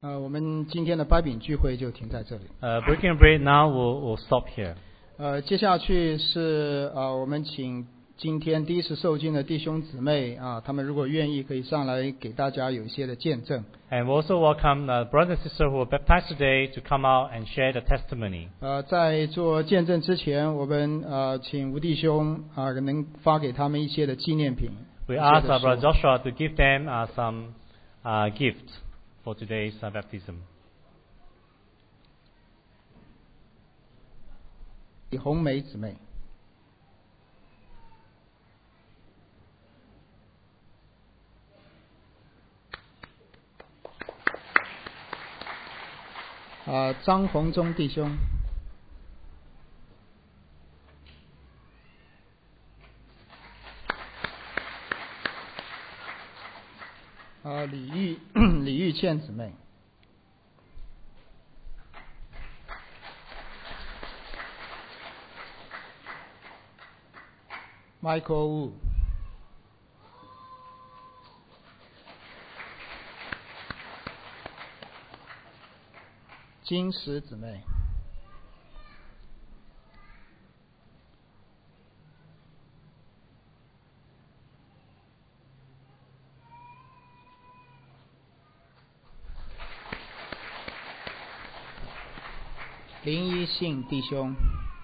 我们今天的掰饼聚会就停在这里。 Breaking bread now we'll stop here. 接下去是我们请今天第一次受浸的弟兄姊妹他们如果愿意可以上来给大家有一些的见证。 And we also welcome brothers and sisters who were baptized today to come out and share the testimony. 在做见证之前，我们请吴弟兄能发给他们一些的纪念品。 We ask our brother Joshua to give them some gifts for today's baptism. 李红梅姊妹。张宏忠弟兄。李玉倩姊妹。Michael Wu。金石姊妹。林一信弟兄。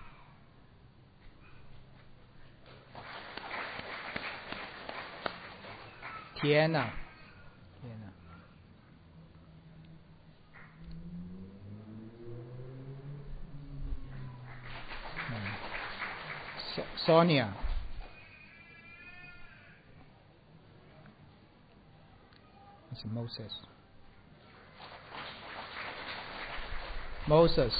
天哪！Sonia。是 Moses。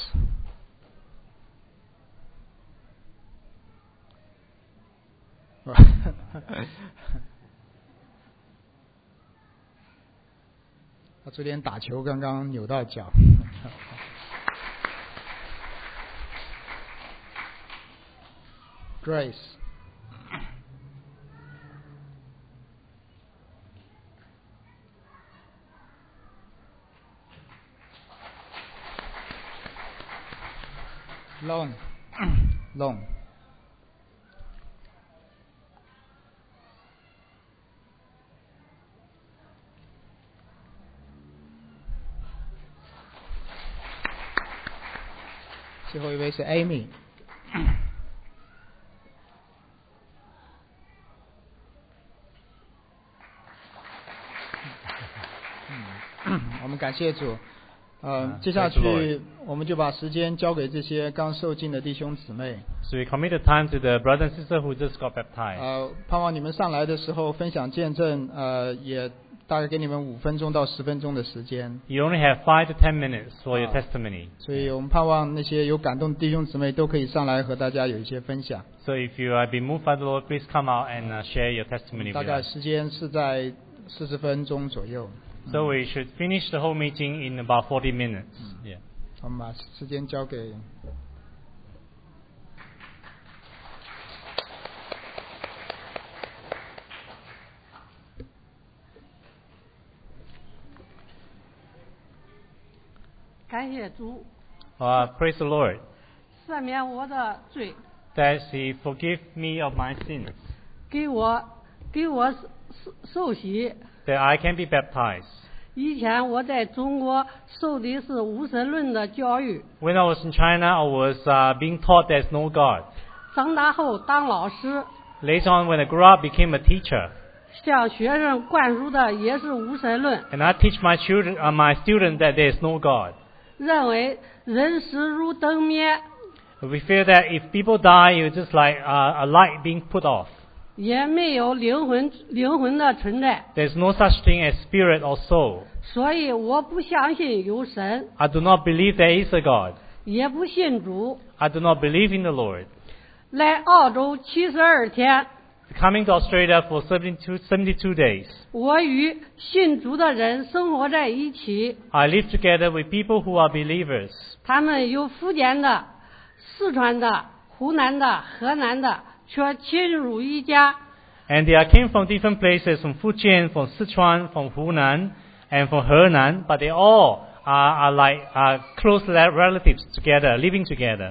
他昨天打球刚刚扭到脚。Grace。Long。最后一位是 Amy。我们感谢主。接下去我们就把时间交给这些刚受浸的弟兄姊妹。 So we commit the time to the brother and sister who just got baptized. 盼望你们上来的时候分享见证，也大概给你们5分钟到10分钟的时间。 You only have 5 to 10 minutes for your testimony. 所以我们盼望那些有感动的弟兄姊妹都可以上来和大家有一些分享。 So if you have been moved by the Lord, please come out and share your testimony with us. 大概时间是在40分钟左右。 So we should finish the whole meeting in about 40 minutes. Yeah. 我们把时间交给。 感谢主。 Praise the Lord. 赦免我的罪。 That He forgive me of my sins. 给我受洗。 That I can be baptized. 以前我在中国受的是无神论的教育。 When I was in China, I was being taught there's no God. 长大后当老师。 Later on, when I grew up, became a teacher. 向学生灌输的也是无神论。 And I teach my students that there is no God. 认为人死如灯灭。 We feel that if people die, it's just like a light being put off. 也没有灵魂的存在。 There's no such thing as spirit or soul. 所以我不相信有神。 I do not believe there is a God. 也不信主。 I do not believe in the Lord. 来澳洲72天。 Coming to Australia for 72 days. 我与信主的人生活在一起。 I live together with people who are believers. 他们有福建的、四川的、湖南的、河南的，却亲如一家。 And they came from different places, from Fujian, from Sichuan, from Hunan, and from Henan, but they all are like close relatives together, living together.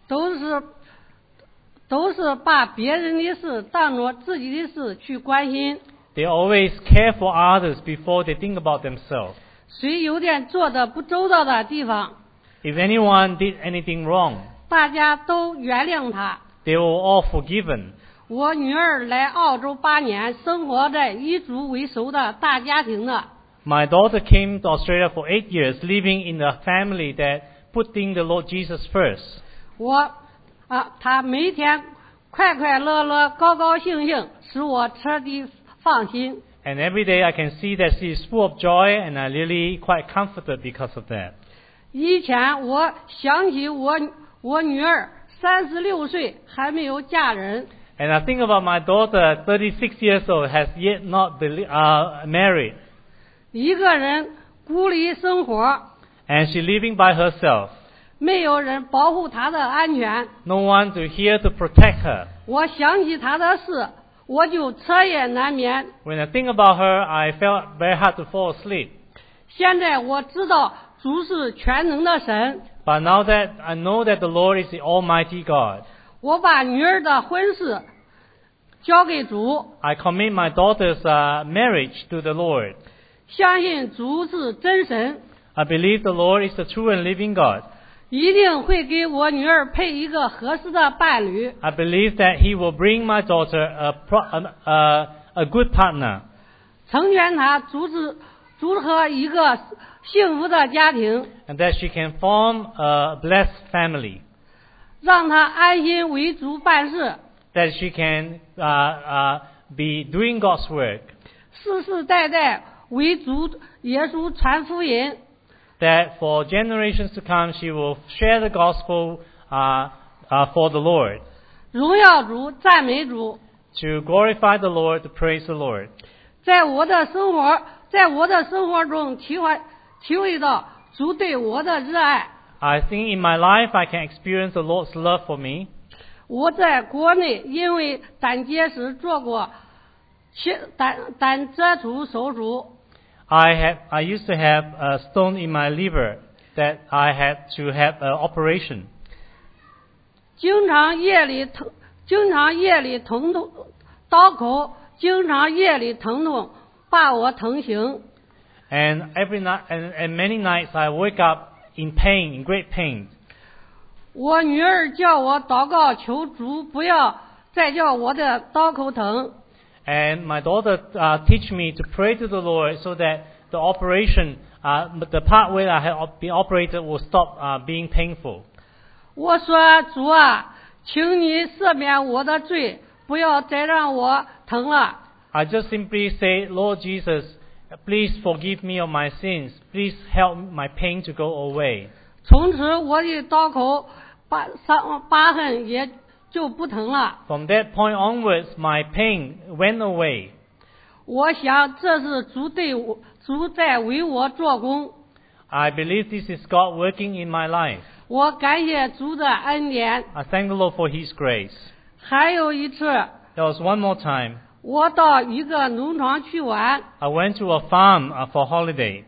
都是把别人的事当作自己的事去关心。 They always care for others before they think about themselves. 谁有点做得不周到的地方， If anyone did anything wrong, 大家都原谅他。 they were all forgiven. 我女儿来澳洲8年，生活在以主为首的大家庭的。 My daughter came to Australia for 8 years, living in a family that putting the Lord Jesus first. 她每天快快乐乐、高高兴兴，使我彻底放心。 And every day I can see that she is full of joy, and I'm really quite comforted because of that. 以前我想起我女儿36岁还没有嫁人， And I think about my daughter, 36 years old, has yet not married. 一个人孤立生活， And she's living by herself. 没有人保护她的安全。 No one to here to protect her. 我想起她的事，我就彻夜难眠。 When I think about her, I felt very hard to fall asleep. 现在我知道主是全能的神， But now that I know that the Lord is the Almighty God, 我把女儿的婚事交给主， I commit my daughter's marriage to the Lord. 相信主是真神， I believe the Lord is the true and living God. 一定会给我女儿配一个合适的伴侣。 I believe that He will bring my daughter a good partner, 成全她组合一个幸福的家庭， and that she can form a blessed family, 让她安心为主办事， that she can be doing God's work, 世世代代为主耶稣传福音。 that for generations to come she will share the gospel for the Lord, 荣耀主，赞美主。 to glorify the Lord, to praise the Lord. 在我的生活中体会到主对我的热爱。 I think in my life I can experience the Lord's love for me. 我在国内因为胆结石做过胆切除手术， I used to have a stone in my liver that I had to have an operation. 经常夜里疼痛，刀口经常夜里疼痛，把我疼醒。 And every night and many nights I wake up in pain, in great pain. 我女儿叫我祷告求主不要再叫我的刀口疼。 And my daughter teach me to pray to the Lord so that the operation, the part where I have been operated, will stop being painful. 我说主啊，请你赦免我的罪，不要再让我疼了。 I just simply say, Lord Jesus, please forgive me of my sins. Please help my pain to go away. 从此我的刀口疤痕也就不疼了。 From that point onwards, my pain went away. 我想这是主在为我做工。 I believe this is God working in my life. 我感谢主的恩典。 I thank the Lord for His grace. 还有一次， There was one more time. 我到一个农场去玩， I went to a farm for holiday.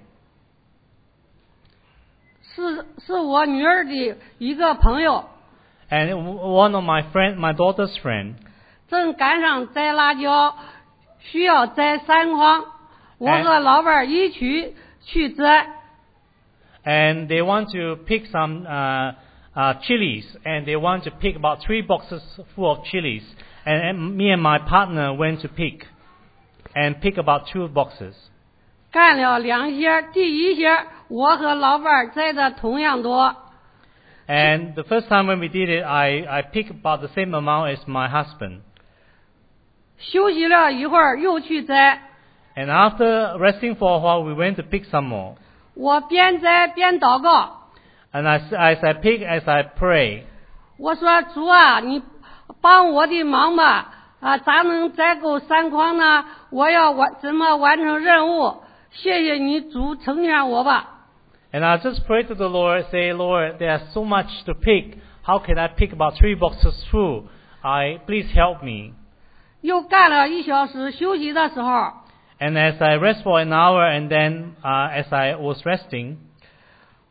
是我女儿的一个朋友， And one of my daughter's friend, 正赶上摘辣椒，需要摘3筐，我和老伴一起去摘。 and they want to pick some chilies, and they want to pick about 3 boxes full of chilies. And me and my partner went to pick about 2 boxes. 干了2些，第一些我和老伴摘的同样多。 And the first time when we did it, I picked about the same amount as my husband. 休息了一会儿，又去摘。 And after resting for a while, we went to pick some more. 我边摘边祷告， And as I pick, as I pray, 我说主啊，你帮我的忙吧，咋能摘够3筐呢？我要怎么完成任务？谢谢你主成全我吧。 and I just pray to the Lord, say, Lord, there's so much to pick. How can I pick about 3 boxes full? Please help me. 又干了1小时，休息的时候， And as I rest for an hour, and then as I was resting,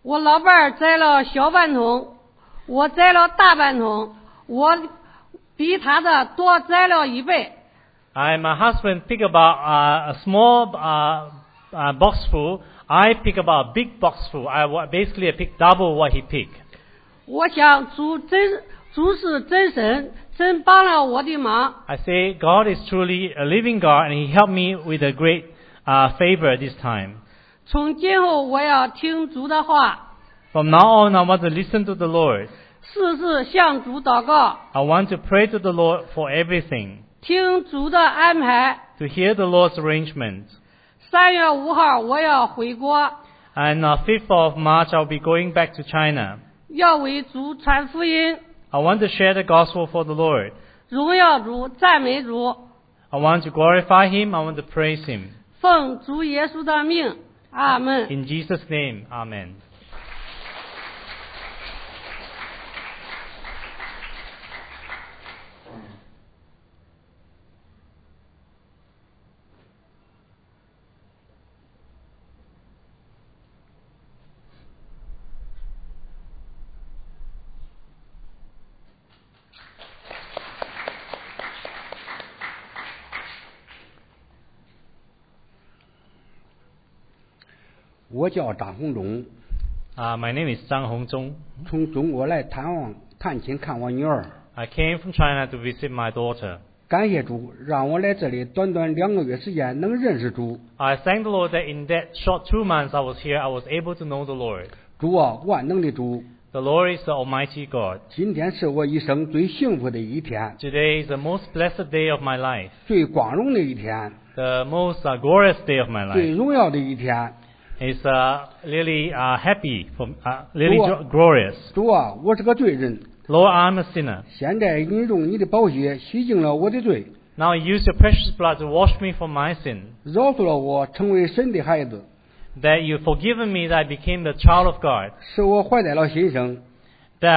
我老伴儿摘了小半桶，我摘了大半桶，我比他的多摘了1倍。 My husband pick about a small box full. I pick about a big box full. Basically I pick double what he picked. 我想主是真神，真帮了我的忙。 I say God is truly a living God, and He helped me with a great favor this time. 从今后我要听主的话， From now on, I want to listen to the Lord. 事事向主祷告， I want to pray to the Lord for everything, 听主的安排。 to hear the Lord's arrangement. 3月5号我要回国， And 5th of March, I'll be going back to China. 要为主传福音， I want to share the gospel for the Lord. 荣耀主，赞美主， I want to glorify Him. I want to praise Him. 奉主耶稣的命，阿门。 In Jesus' name, Amen. 我叫张洪忠， My name is Zhang Hongzhong. 从中国来探亲看我女儿。 I came from China to visit my daughter. 感谢主，让我来这里短短2个月时间能认识主。 I thank the Lord that in that short 2 months I was here, I was able to know the Lord. 主啊，万能的主， The Lord is the Almighty God. 今天是我一生最幸福的一天， Today is the most blessed day of my life, 最光荣的一天， the most glorious day of my 最 life. 荣耀的一天。 It's really happy, really glorious. 主啊，我是个罪人， Lord, I'm a sinner. 现在你用你的宝血洗净了我的罪， Now you use your precious blood to wash me from my sin, 饶恕了我，成为神的孩子， that you've forgiven me, that I became the child of God, 使我怀带了新生。 that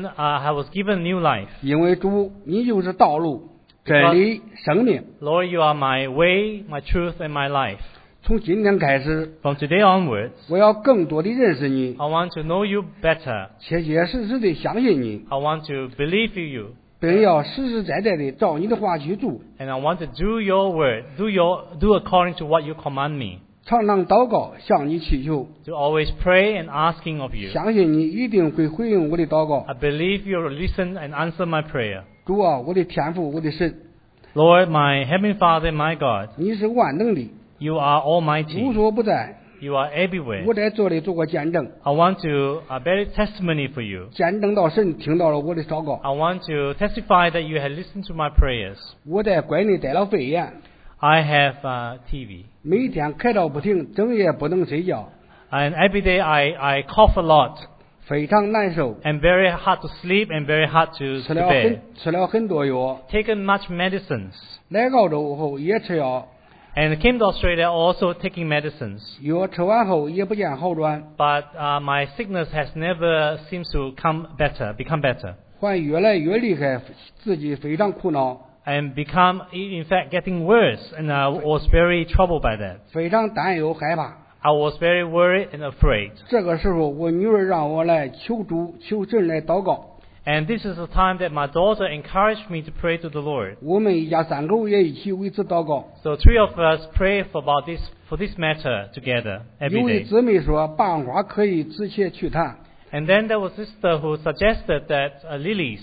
I was given new life. 因为主，你就是道路、真理、生命。 Lord, you are my way, my truth, and my life. 从今天开始， From today onwards, 我要更多的认识你， I want to know you better. 切切实实的相信你， I want to believe in you, 并要实实在在的照你的话去做， and I want to do your word, do according to what you command me. 常常祷告，向你祈求， To always pray and asking of you. 相信你一定会回应我的祷告。 I believe you will listen and answer my prayer. 主啊，我的天父，我的神， Lord, my heavenly Father, my God, 你是万能的， you are 无 almighty. 所不在。 You are everywhere. 我在这里做过见证， I want to bear testimony for you. 见证到神听到了我的祷告。 I want to testify that you have listened to my prayers. 我在关内得了肺炎， I have TB. 每天开刀不停，整夜不能睡觉， And every day I cough a lot. 非常难受， And very hard to sleep and very hard to 吃了 bear. 很多药。 Taken much medicines. 来澳洲后也吃药， And came to Australia also taking medicines. 药吃完后也不见好转， But my sickness has never seems to become better. 还越来越厉害，自己非常苦恼， And become, in fact, getting worse. And I was very troubled by that. 非常担忧害怕。 I was very worried and afraid. 这个时候，我女儿让我来求主、求神来祷告。 And this is the time that my daughter encouraged me to pray to the Lord. 我们一家3口也一起为此祷告。 So 3 of us pray for this matter together 有 every 位 day. 姊妹说，办法可以直接去谈。 And then there was a sister who suggested that lilies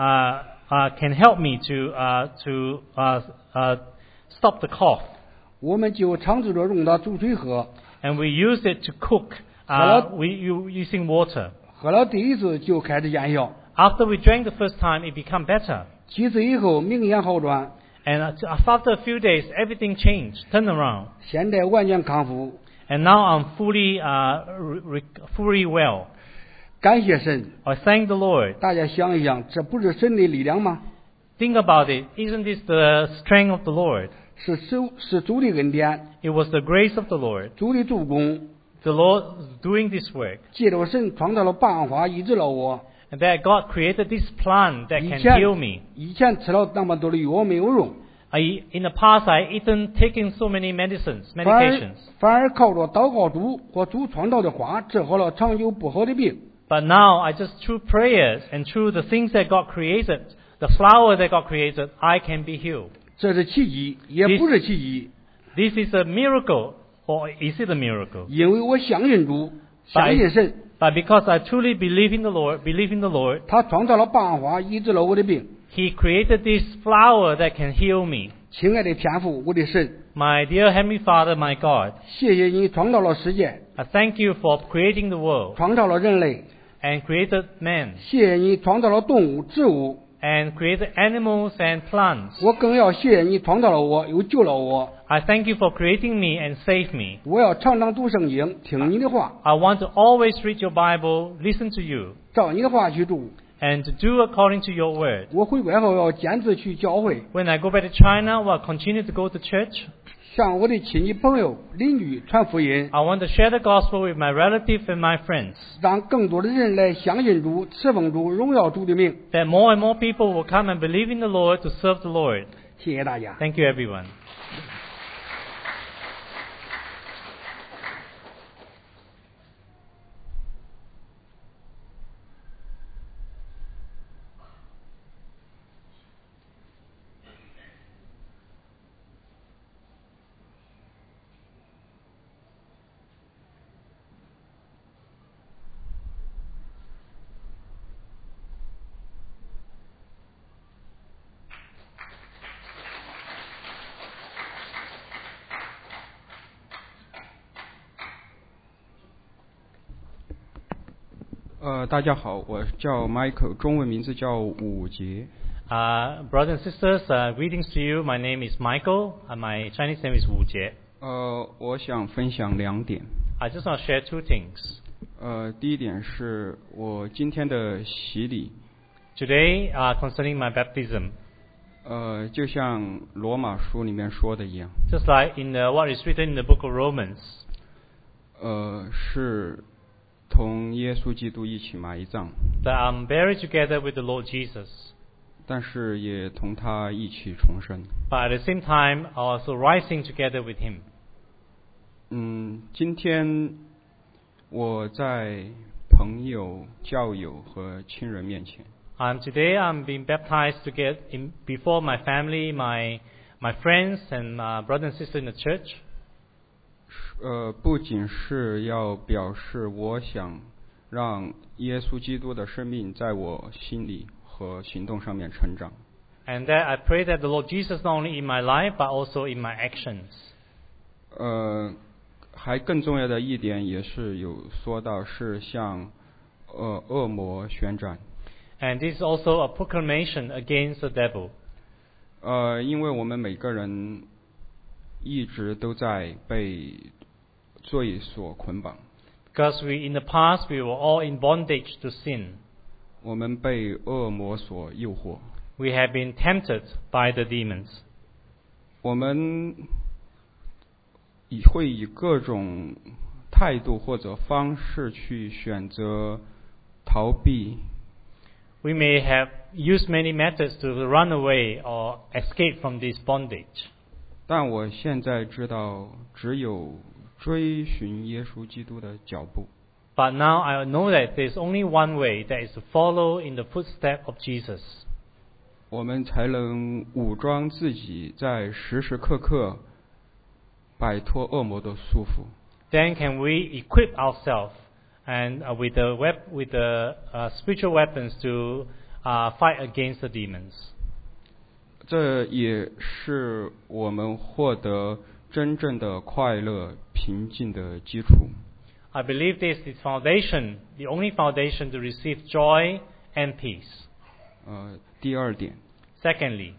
can help me to stop the cough. 我们就尝试着用它煮水喝， And we used it to cook using water. 喝了第一次就开始见效， After we drank the first time, it became better. 几次以后明显好转， And after a few days, everything changed, turned around. 现在完全康复。 And now I'm fully well. 感谢神！ I thank the Lord. 大家想一想，这不是神的力量吗？ Think about it. Isn't this the strength of the Lord? 是主的恩典， It was the grace of the Lord. 主的助攻， The Lord is doing this work. 借着神创造了办法医治了我。 And that God created this plant that 以 can 前 heal me. 以前吃了那么多的药没有用， In the past, I eaten taking so many medications. 反而靠着祷告主和主创造的话，治好了长久不好的病。 But now, I just through prayers and through the things that God created, the flower that God created, I can be healed. 这是奇迹，也不是奇迹。 This is a miracle, or is it a miracle? 因为我相信主，相信神。 But because I truly believe in the Lord, 他创造了办法医治了我的病。 He created this flower that can heal me. 亲爱的天父，我的神， My dear Heavenly Father, my God, 谢谢你创造了世界， I thank you for creating the world 创造了人类， and created man 谢谢你创造了动物、植物。 and created animals and plants. 我更要谢谢你创造了我，又救了我。 I thank you for creating me and saved me. 我要常常读圣经，听你的话， I want to always read your Bible, listen to you, 照你的话去读。 and to do according to your word. 我回国后要坚持去教会， When I go back to China, will continue to go to church. 向我的亲戚朋友、邻居传福音， I want to share the gospel with my relatives and my friends, 让更多的人来相信主、侍奉主、荣耀主的名。 that more and more people will come and believe in the Lord to serve the Lord. 谢谢大家。 Thank you, everyone. 呃，大家好，我叫 Michael， 中文名字叫武杰。 Brothers and sisters, greetings to you. My name is Michael, and my Chinese name is Wu Jie. 我想分享2点。 I just want to share 2 things. 第一点是我今天的洗礼。 Today, concerning my baptism. 就像罗马书里面说的一样。 Just like in what is written in the book of Romans. 是同耶稣基督一起埋葬。 That I'm buried together with the Lord Jesus. 但是也同他一起重生。 But at the same time, also rising together with Him. 今天我在朋友、教友和亲人面前。 Today I'm being baptized before my family, my friends and brothers and sisters in the church. 不仅是要表示我想让耶稣基督的生命在我心里和行动上面成长。 And that I pray that the Lord Jesus not only in my life but also in my actions. 还更重要的一点也是有说到是向恶魔宣战。 And this is also a proclamation against the devil. 因为我们每个人一直都在被罪所捆绑。 Because in the past we were all in bondage to sin. 我们被恶魔所诱惑。 We have been tempted by the demons. 我们会以各种态度或者方式去选择逃避。 We may have used many methods to run away or escape from this bondage. 但我现在知道，只有追寻耶稣基督的脚步。 But now I know that there is only one way, that is to follow in the footsteps of Jesus. 我们才能武装自己，在时时刻刻摆脱恶魔的束缚。 Then can we equip ourselves and with the spiritual weapons to fight against the demons? 这也是我们获得真正的快乐、平静的基础。 I believe this is foundation, the only foundation to receive joy and peace. 第二点。 Secondly,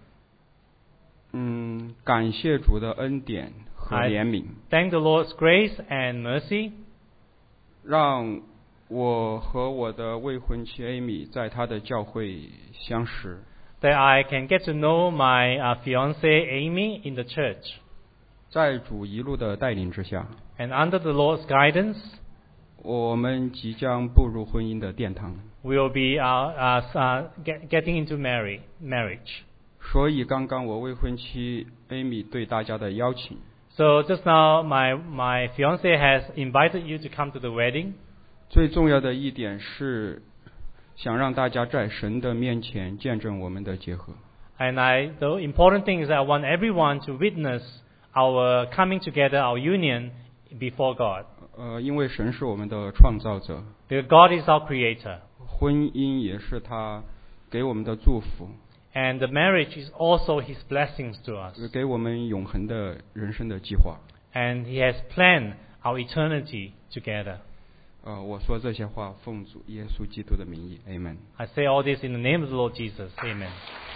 感谢主的恩典和怜悯。 Thank the Lord's grace and mercy. 让我和我的未婚妻 Amy 在她的教会相识。 That I can get to know my fiancée Amy in the church. 在主一路的带领之下。 And under the Lord's guidance, 我们即将步入婚姻的殿堂。 We will be getting into marriage. 所以刚刚我未婚妻 Amy 对大家的邀请， So just now, my fiancé has invited you to come to the wedding. 最重要的一点是想让大家在神的面前见证我们的结合。 And the important thing is that I want everyone to witness our coming together, our union before God. 因为神是我们的创造者， Because God is our creator. 婚姻也是他给我们的祝福， And the marriage is also His blessings to us. 给我们永恒的人生的计划。 And He has planned our eternity together. 我说这些话奉主耶稣基督的名义 ，Amen。 I say all this in the name of the Lord Jesus. Amen.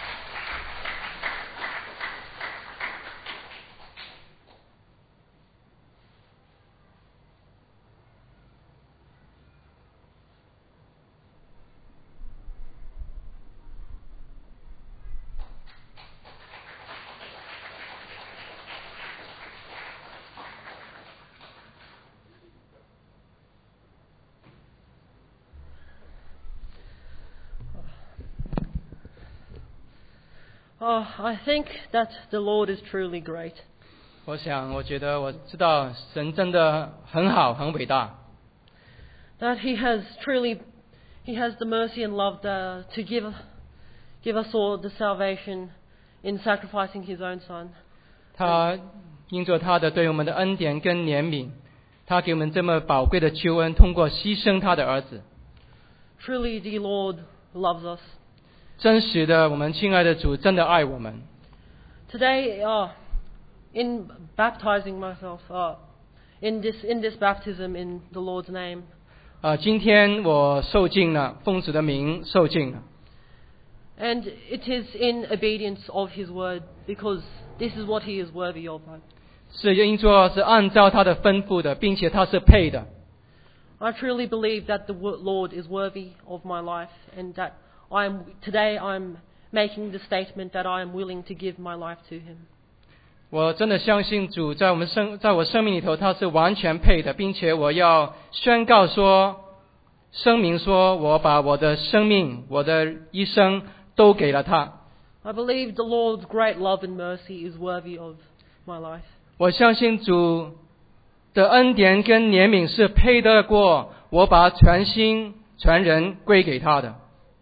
I think that the Lord is truly great. 我觉得我知道神真的很好，很伟大。 That He has the mercy and love to give us all the salvation in sacrificing His own Son. 他因着他的对我们的恩典跟怜悯，他给我们这么宝贵的救恩，通过牺牲他的儿子。 Truly, the Lord loves us. 真实的，我们亲爱的主真的爱我们。 Today, in baptizing myself, in this baptism in the Lord's name, 今天我受浸了，奉主的名受浸了。 and it is in obedience of His word, because this is what He is worthy of. 是因着是按照他的吩咐的，并且他是配的。 I truly believe that the Lord is worthy of my life, and that today I'm making the statement that I am willing to give my life to Him. 我真的相信主在我生命里头，他是完全配的，并且我要宣告说，声明说，我把我的生命、我的一生都给了他。 I believe the Lord's great love and mercy is worthy of my life. 我相信主的恩典跟怜悯是配得过我把全心全人归给他的。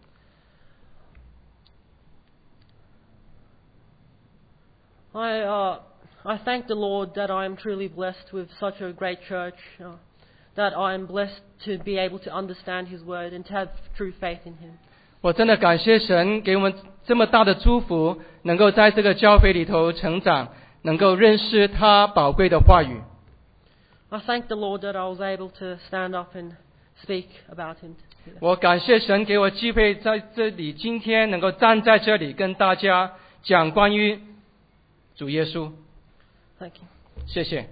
I thank the Lord that I am truly blessed with such a great church, that I am blessed to be able to understand His word and to have true faith in Him. 我真的感谢神给我们这么大的祝福，能够在这个教会里头成长，能够认识他宝贵的话语。 I thank the Lord that I was able to stand up and speak about Him. 我感谢神给我机会在这里，今天能够站在这里跟大家讲关于主耶稣。 Thank you. 谢谢。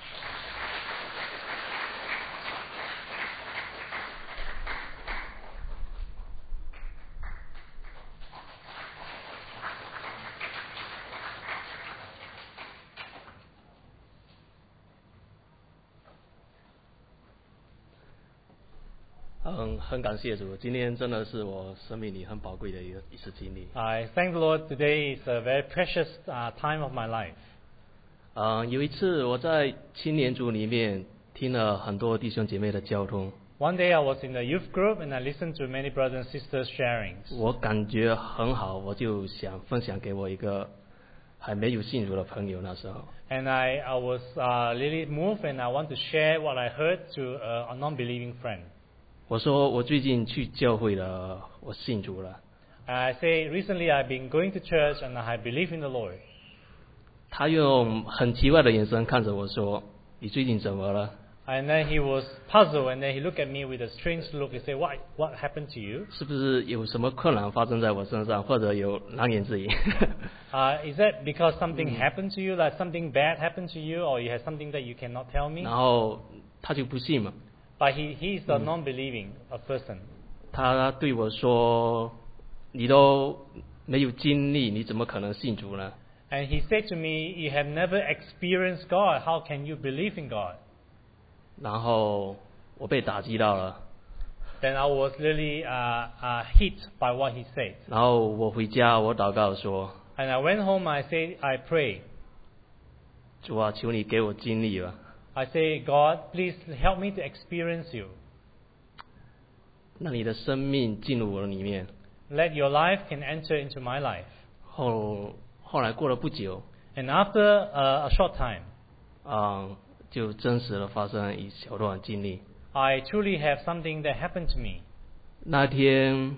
很感谢主，今天真的是我生命里很宝贵的一次经历。 I thank the Lord. Today is a very precious time of my life. 有一次我在青年组里面听了很多弟兄姐妹的交通， One day I was in a youth group and I listened to many brothers and sisters sharing. 我感觉很好，我就想分享给我一个还没有信主的朋友。那时候， And I was really moved and I want to share what I heard to a non-believing friend. 我说我最近去教会了，我信主了。 I say recently I've been going to church and I believe in the Lord. 他用很奇怪的眼神看着我说：“你最近怎么了？ And then he was puzzled and then he looked at me with a strange look and said, What happened to you? 是不是有什么困难发生在我身上，或者有难言之隐？” Is that because something happened to you, like something bad happened to you, or you have something that you cannot tell me? 然後他就不信嘛， But he is a non-believing person. 他对我说：“你都没有经历，你怎么可能信主呢？” And he said to me, You have never experienced God. How can you believe in God? 然后我被打击到了， Then I was really hit by what he said. 然后我回家，我祷告说 And I went home, I prayed. 主啊，求你给我经历吧， I say, God, please help me to experience you. 让你的生命进入我的里面。 Let your life can enter into my life. 后来过了不久， And after a short time, 就真实的发生一小段经历。 I truly have something that happened to me. 那天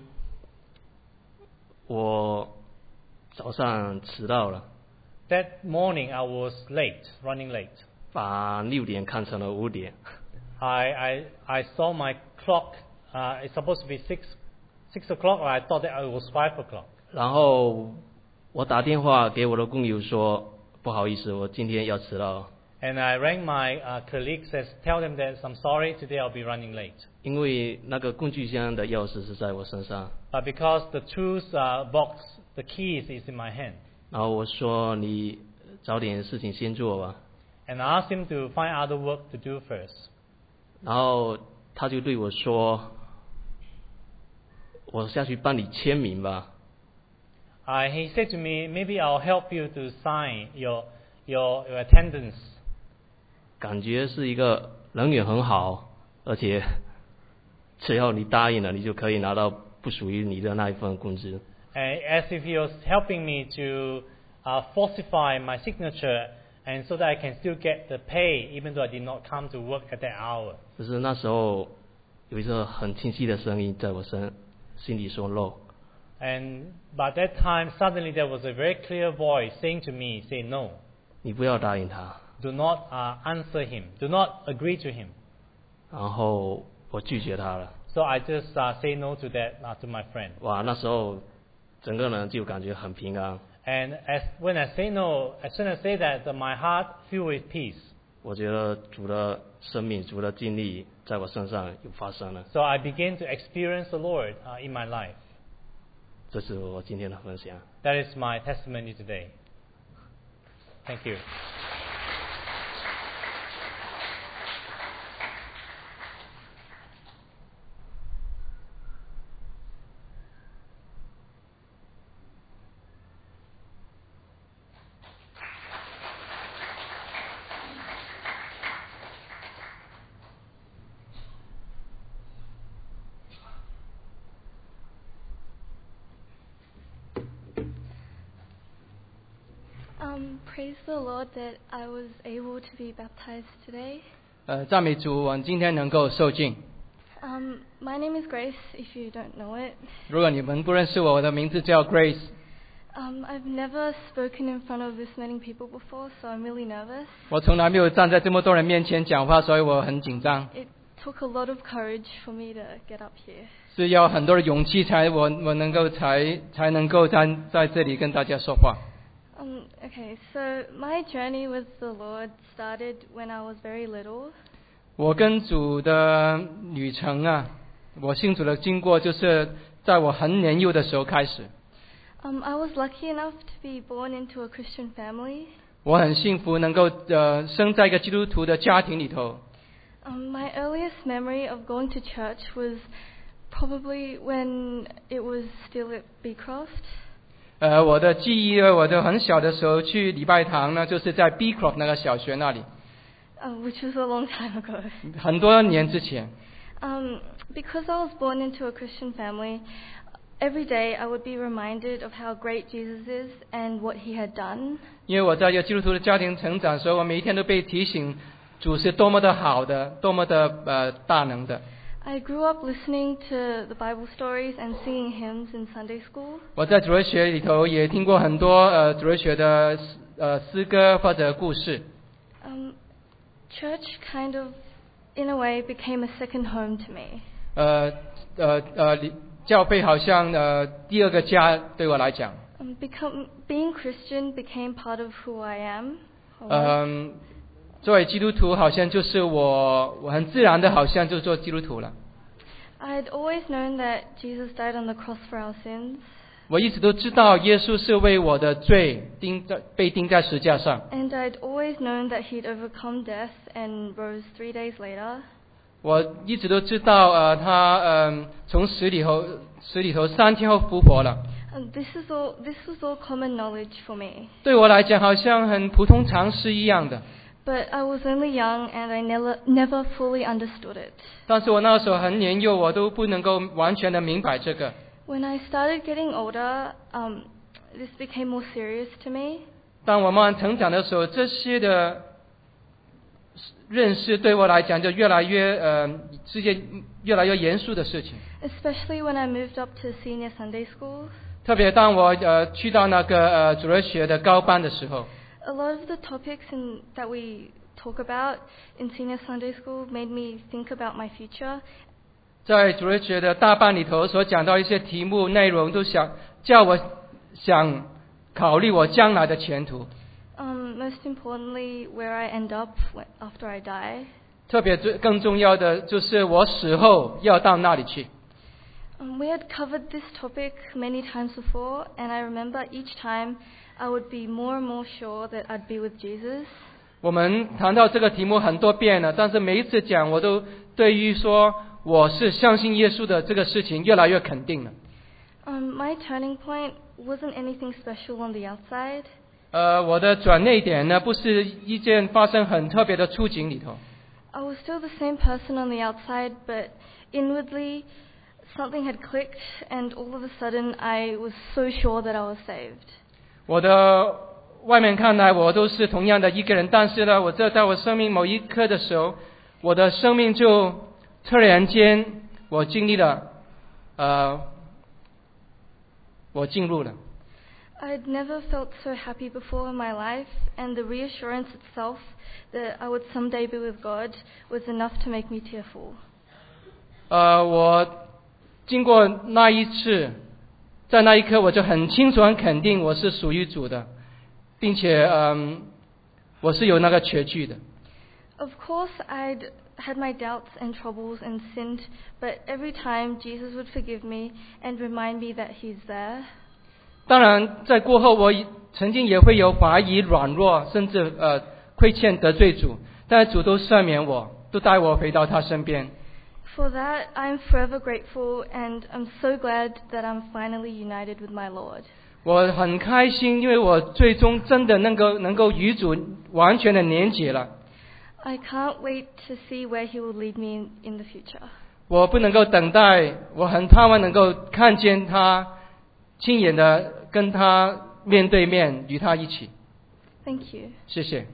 我早上迟到了， That morning I was late, running late. 把6点看成了5点。 I saw my clock. It's supposed to be 6 o'clock. I thought that it was 5 o'clock. 然后我打电话给我的工友说，不好意思，我今天要迟到， And I rang my colleagues and tell them that I'm sorry, today I'll be running late. 因为那个工具箱的钥匙是在我身上。 But because the tools box, the keys is in my hand. 然后我说你找点事情先做吧。 And I asked him to find other work to do first. 然后他就对我说，我下去帮你签名吧。 He said to me, maybe I'll help you to sign your attendance. 感觉是一个人缘很好，而且只要你答应了，你就可以拿到不属于你的那一份工资。 As if he was helping me to falsify my signature, and so that I can still get the pay, even though I did not come to work at that hour. 就是那时候有一个很清晰的声音在我心里说 no。 And by that time, suddenly there was a very clear voice saying to me, say no. 你不要答应他。 Do not answer him. Do not agree to him. 然后我拒绝他了。 So I just say no to that to my friend. 哇，那时候整个人就感觉很平安。 And when I say no, as soon as I say that, my heart filled with peace. 我觉得主的生命、主的经历在我身上有发生了。 So I began to experience the Lord in my life. 这是我今天的分享。 That is my testimony today. Thank you. Praise the Lord that I was able to be baptized today. 赞美主，我今天能够受浸。 My name is Grace, if you don't know it. 如果你们不认识我，我的名字叫 Grace。 I've never spoken in front of this many people before, so I'm really nervous. 我从来没有站在这么多人面前讲话，所以我很紧张。 It took a lot of courage for me to get up here. 是要很多的勇气我能够才能够在这里跟大家说话。 Okay, so my journey with the Lord started when I was very little. 我跟主的旅程啊，我信主的经过就是在我很年幼的时候开始。 I was lucky enough to be born into a Christian family. 我很幸福能够生在一个基督徒的家庭里头。 My earliest memory of going to church was probably when it was still at Beecroft. 我的记忆，我的很小的时候去礼拜堂呢，就是在 Beecroft 那个小学那里。 Which was a long time ago. 很多年之前。 Because I was born into a Christian family, every day I would be reminded of how great Jesus is and what he had done. 因为我在一个基督徒的家庭成长，所以我每一天都被提醒主是多么的好的，多么的大能的。 I grew up listening to the Bible stories and singing hymns in Sunday school. 我在主日学里头也听过很多主日学的诗歌或者故事。 Church kind of, in a way, became a second home to me. 教会好像第二个家对我来讲。 Being Christian became part of who I am. 作为基督徒，好像就是我很自然的，好像就做基督徒了。 I had always known that Jesus died on the cross for our sins. 我一直都知道耶稣是为我的罪被钉在石架上。 And I'd always known that he'd overcome death and rose 3 days later. 我一直都知道他从死里头3天后复活了。 And this was all common knowledge for me. 对我来讲好像很普通常识一样的。 But I was only young and I never fully understood it. 但是我那时候很年幼，我都不能够完全的明白这个。 When I started getting older, this became more serious to me. 当我慢慢成长的时候，这些的认识对我来讲就越来越是件越来越严肃的事情。 Especially when I moved up to senior Sunday schools. 特别当我去到那个主日学的高班的时候。 A lot of the topics that we talk about in senior Sunday school made me think about my future. 在主日学的大班里头所讲到一些题目内容，都叫我想考虑我将来的前途。 Most importantly, where I end up after I die. 特别更重要的就是我死后要到那里去。 We had covered this topic many times before, and I remember each time I would be more and more sure that I'd be with Jesus. 我们谈到这个题目很多遍了，但是每一次讲，我都对于说我是相信耶稣的这个事情越来越肯定了。 My turning point wasn't anything special on the outside. 我的转捩点呢，不是一件发生很特别的处境里头。 I was still the same person on the outside, but inwardly something had clicked, and all of a sudden I was so sure that I was saved. 我的外面看来我都是同样的一个人，但是呢，我在我生命某一刻的时候，我的生命就突然间我经历了，我进入了。 I'd never felt so happy before in my life, and the reassurance itself that I would someday be with God was enough to make me tearful. 我经过那一次，在那一刻我就很清楚、很肯定我是属于主的，并且我是有那个确据的。 Of course, I'd had my doubts and troubles and sinned, but every time Jesus would forgive me and remind me that He's there. 当然，在过后我曾经也会有怀疑、软弱，甚至亏欠得罪主，但是主都赦免我，都带我回到他身边。 For that, I'm forever grateful, and I'm so glad that I'm finally united with my Lord. 我很开心，因为我最终真的能够与主完全的连结了。 I can't wait to see where He will lead me in the future. 我不能够等待，我很盼望能够看见他，亲眼的跟他面对面，与他一起。 Thank you. 谢谢。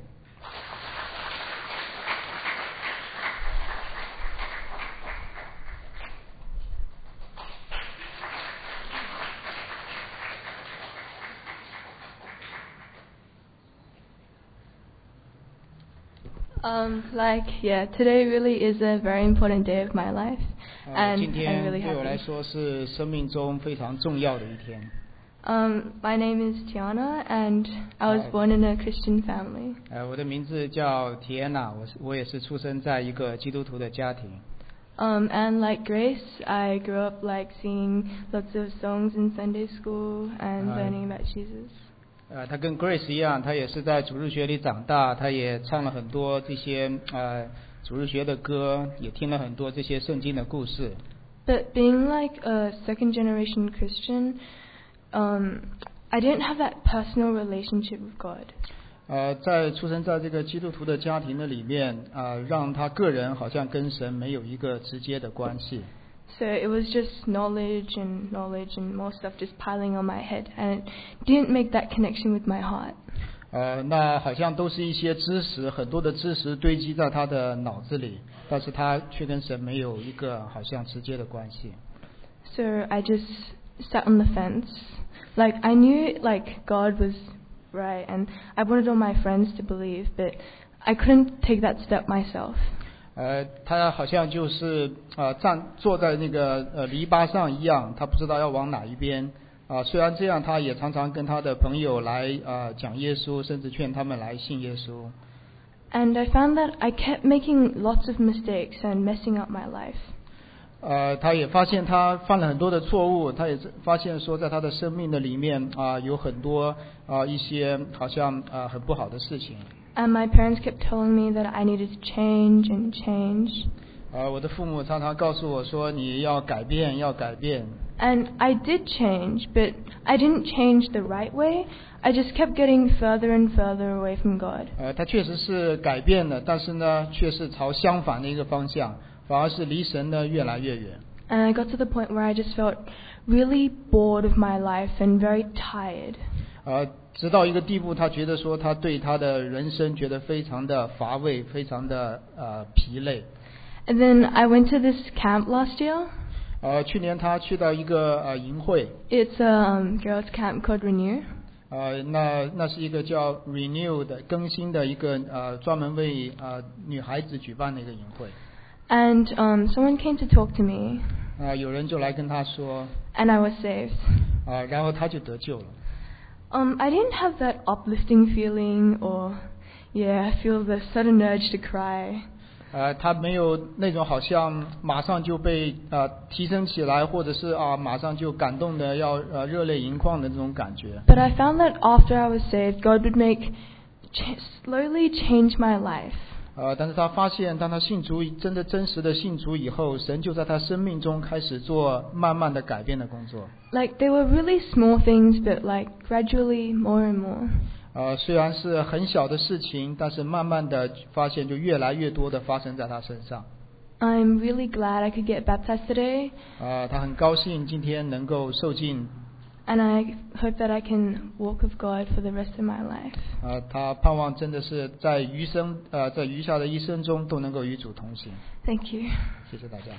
Today really is a very important day of my life, and 今 I'm 天 really 对我来 happy. 说是生命中非常重要的一天。 My name is Tiana, and I was born in a Christian family. 我的名字叫提安娜，我也是出生在一个基督徒的家庭。 And like Grace, I grew up like singing lots of songs in Sunday school and learning about Jesus. 他跟 Grace 一样，他也是在主日学里长大，他也唱了很多这些主日学的歌，也听了很多这些圣经的故事。 But being like a second generation Christian, I didn't have that personal relationship with God. 在出生在这个基督徒的家庭的里面，让他个人好像跟神没有一个直接的关系。 So it was just knowledge and more stuff just piling on my head, and it didn't make that connection with my heart. 那好像都是一些知识，很多的知识堆积在他的脑子里，但是他却跟神没有一个好像直接的关系。 So I just sat on the fence. Like I knew like God was right, and I wanted all my friends to believe, but I couldn't take that step myself. 他好像就是坐在那个篱笆上一样，他不知道要往哪一边。虽然这样，他也常常跟他的朋友来讲耶稣，甚至劝他们来信耶稣。 And I found that I kept making lots of mistakes and messing up my life. 他也发现他犯了很多的错误，他也发现说在他的生命的里面有很多一些好像很不好的事情。 And my parents kept telling me that I needed to change and change. 我的父母常常告诉我说你要改变，要改变。 And I did change, but I didn't change the right way. I just kept getting further and further away from God. 他确实是改变了，但是呢，却是朝相反的一个方向，反而是离神呢越来越远。 And I got to the point where I just felt really bored of my life and very tired. 直到一个地步，他觉得说他对他的人生觉得非常的乏味，非常的疲累。 And then I went to this camp last year. 去年他去到一个营会。 It's a girls' camp called Renew. 那是一个叫 Renew 的更新的一个专门为女孩子举办的一个营会。 And someone came to talk to me. 有人就来跟他说。 And I was saved. 然后他就得救了。 I didn't have that uplifting feeling, or I feel the sudden urge to cry. 他没有那种好像马上就被提升起来，或者是马上就感动的要热泪盈眶的这种感觉。 But I found that after I was saved, God would slowly change my life. 但是他发现，当他信主，真实的信主以后，神就在他生命中开始做慢慢的改变的工作。 Like they were really small things, but like gradually more and more. 虽然是很小的事情，但是慢慢的发现就越来越多的发生在他身上。 I'm really glad I could get baptized today. 他很高兴今天能够受浸。 And I hope that I can walk with God for the rest of my life. 他盼望真的是在余下的一生中都能够与主同行。 Thank you. 谢谢大家。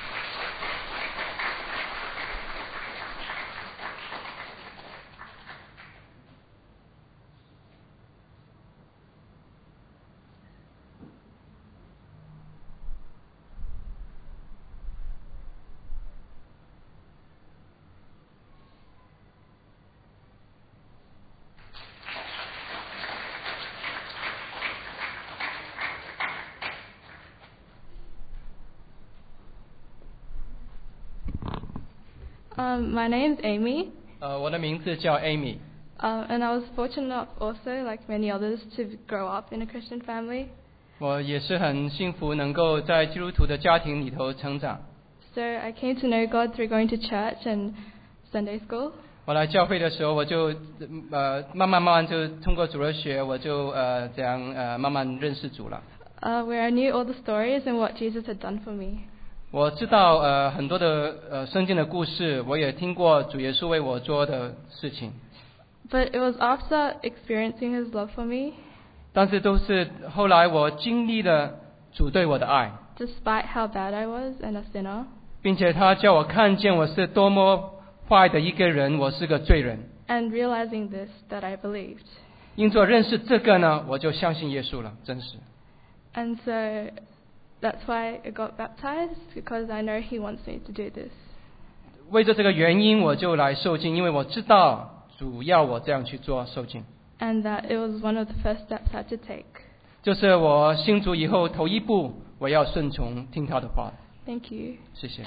My name's Amy. 我的名字叫 Amy. And I was fortunate enough also, like many others, to grow up in a Christian family. 我也是很幸福能够在基督徒的家庭里头成长。 So I came to know God through going to church and Sunday school. 我来教会的时候，我就慢慢就通过主日学，我就这样慢慢认识主了。 Where I knew all the stories and what Jesus had done for me. 我知道很多的圣经的故事，我也听过主耶稣为我做的事情。 But it was after experiencing His love for me. 但是都是后来我经历了主对我的爱。 Despite how bad I was and a sinner. 并且他叫我看见我是多么坏的一个人，我是个罪人。 And realizing this, that I believed. 因着认识这个呢，我就相信耶稣了，真是。 And so that's why I got baptized, because I know He wants me to do this. 为着这个原因，我就来受浸，因为我知道主要我这样去做受浸。 And that it was one of the first steps I had to take. 就是我信主以后头一步，我要顺从听他的话。 Thank you. 谢谢。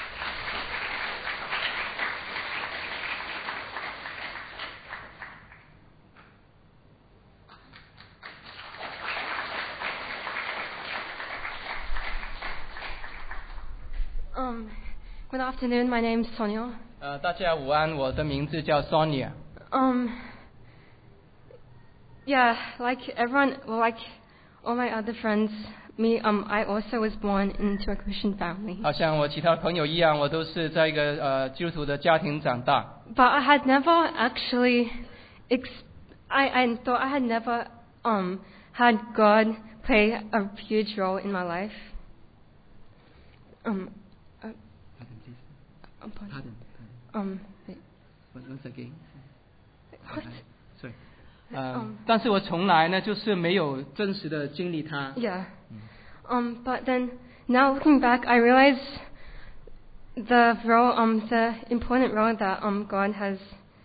Good afternoon. My name's Sonia. 大家午安，我的名字叫 Sonia. Yeah, like everyone, well, like all my other friends, I also was born into a Christian family. 好像我其他朋友一样，我都是在一个基督徒的家庭长大。 But I had never actually, I thought I had never had God play a huge role in my life. Once again. What? Sorry. 但是我从来呢，就是没有真实的经历它。 Yeah. But then now looking back, I realize the role, the important role that God has.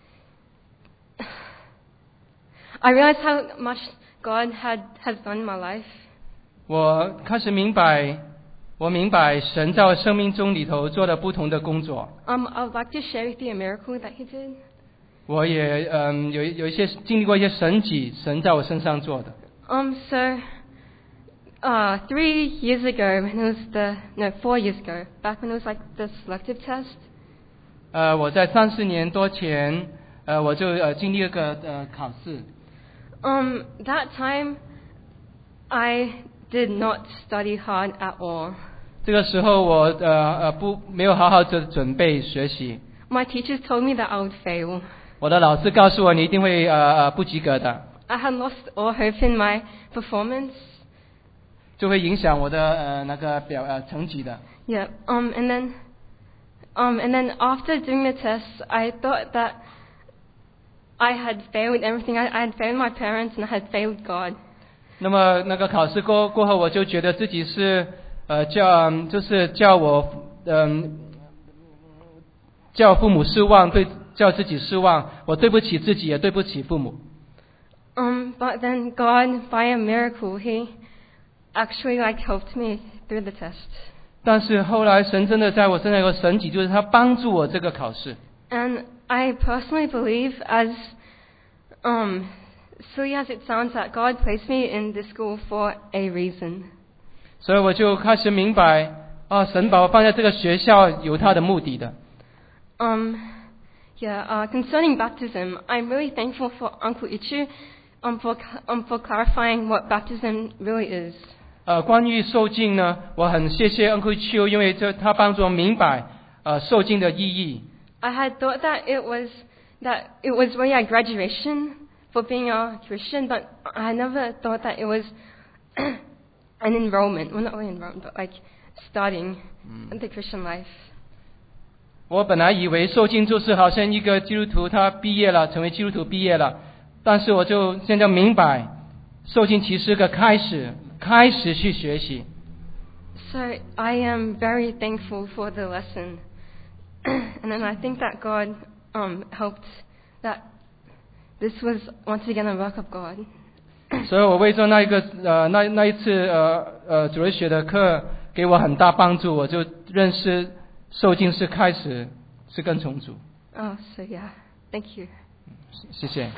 I realize how much God has done in my life. 我开始明白。我明白神在我生命中里头做的不同的工作。 I would like to share with you a miracle that He did. 我也有一些经历过一些神迹，神在我身上做的。 So 3 years ago, when it was 4 years ago, back when it was like the selective test. 我在30年多前，我就经历了个考试。 That time, I did not study hard at all. 这个时候我没有好好的准备学习。 My teachers told me that I would fail. 我的老师告诉我你一定会不及格的。 I had lost all hope in my performance. 就会影响我的那个成绩的。 Yeah. And then after doing the test, I thought that I had failed everything. I had failed my parents and I had failed God. 那么那个考试过后，我就觉得自己是叫父母失望，叫自己失望，我对不起自己，也对不起父母。 But then God, by a miracle, He actually helped me through the test. 但是后来神真的在我身上有个神迹，就是他帮助我这个考试。 And I personally believe, as silly as it sounds, that God placed me in this school for a reason. 所以我就开始明白，神把我放在这个学校有他的目的的。 Concerning baptism, I'm really thankful for Uncle Ichu for clarifying what baptism really is. 关于受浸呢，我很谢谢 Uncle Chu， 因为他帮助我明白受浸的意义。 I had thought that it was really a graduation for being a Christian, but I never thought that it was an enrollment. Well, not really enrollment, but starting the Christian life. 我本来以为受浸就是好像一个基督徒他毕业了，成为基督徒毕业了，但是我就现在明白，受浸其实是个开始去学习。 So I am very thankful for the lesson, and then I think that God helped that this was once again a work of God. 所以我为着那一次主日学的课给我很大帮助，我就认识受浸是开始是跟从主。 So yeah, thank you. 谢谢。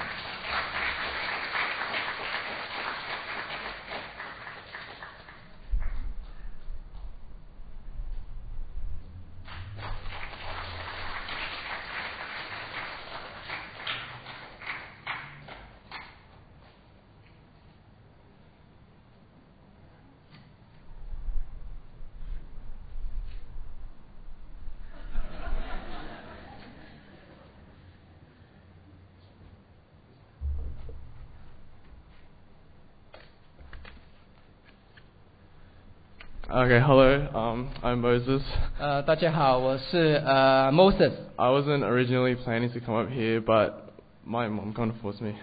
Okay, hello. I'm Moses. 大家好，我是Moses. I wasn't originally planning to come up here, but my mom kind of forced me.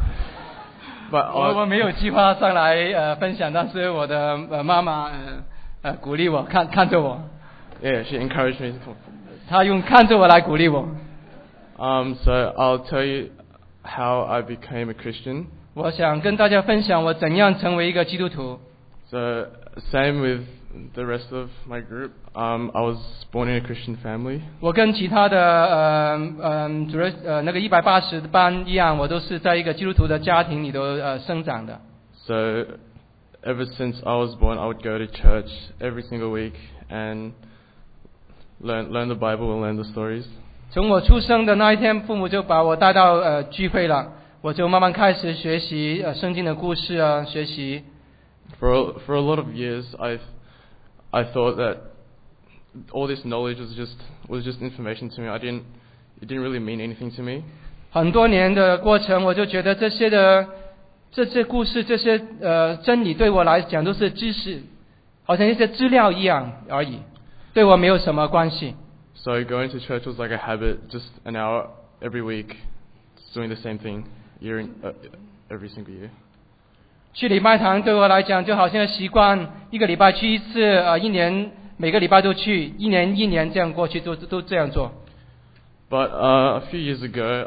But 我没有计划上来分享，但是我的妈妈鼓励我，看着我。 Yeah, she encouraged me to come. 她用看着我来鼓励我。 So I'll tell you how I became a Christian. 我想跟大家分享我怎样成为一个基督徒。 So same with the rest of my group. I was born in a Christian family. 我跟其他的主任那个180班一样，我都是在一个基督徒的家庭里头生长的。 So ever since I was born, I would go to church every single week and learn the Bible and learn the stories. 从我出生的那一天，父母就把我带到聚会了，我就慢慢开始学习圣经的故事啊，学习。 For a lot of years, I thought that all this knowledge was just information to me. It didn't really mean anything to me. 很多年的过程，我就觉得这些故事、这些真理对我来讲都是知识，好像一些资料一样而已，对我没有什么关系。 So going to church was like a habit, just an hour every week, just doing the same thing every single year. 去礼拜堂对我来讲就好像习惯，一个礼拜去一次，一年每个礼拜都去，一年这样过去，都这样做。 But a few years ago,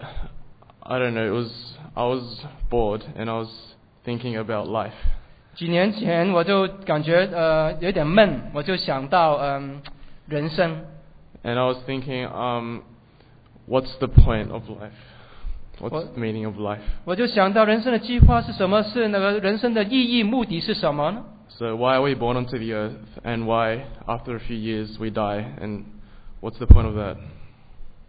I don't know, I was bored and I was thinking about life. 几年前我就感觉有点闷，我就想到人生。 And I was thinking, what's the point of life? What's the meaning of life? 我就想到人生的计划是什么？是那个人生的意义、目的是什么呢？ So why are we born onto the earth, and why after a few years we die, and what's the point of that?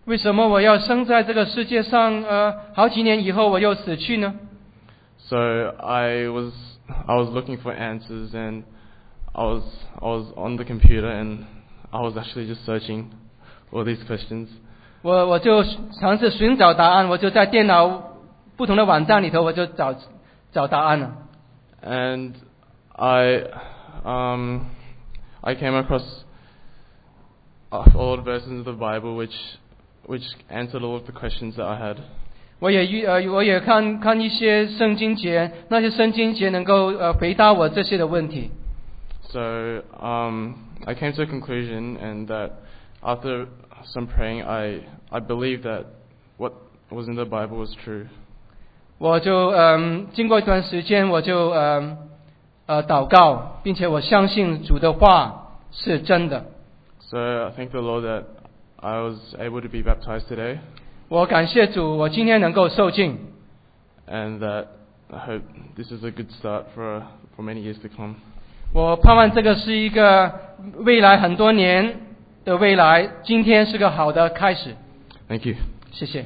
为什么我要生在这个世界上？好几年以后我又死去呢？ So I was looking for answers, and I was on the computer, and I was actually just searching all these questions. 我就尝试寻找答案，我就在电脑不同的网站里头，我就找答案了。 And I came across a lot of verses of the Bible which answered all of the questions that I had. 我也看一些圣经节，那些圣经节能够回答我这些的问题。 So I came to a conclusion, and that after some praying, I believed that what was in the Bible was true. 我就经过一段时间，我就祷告，并且我相信主的话是真的。 So I thank the Lord that I was able to be baptized today. 我感谢主，我今天能够受浸。 And that I hope this is a good start for many years to come. 我盼望这个是一个未来很多年的未来，今天是个好的开始。 Thank you. 谢谢。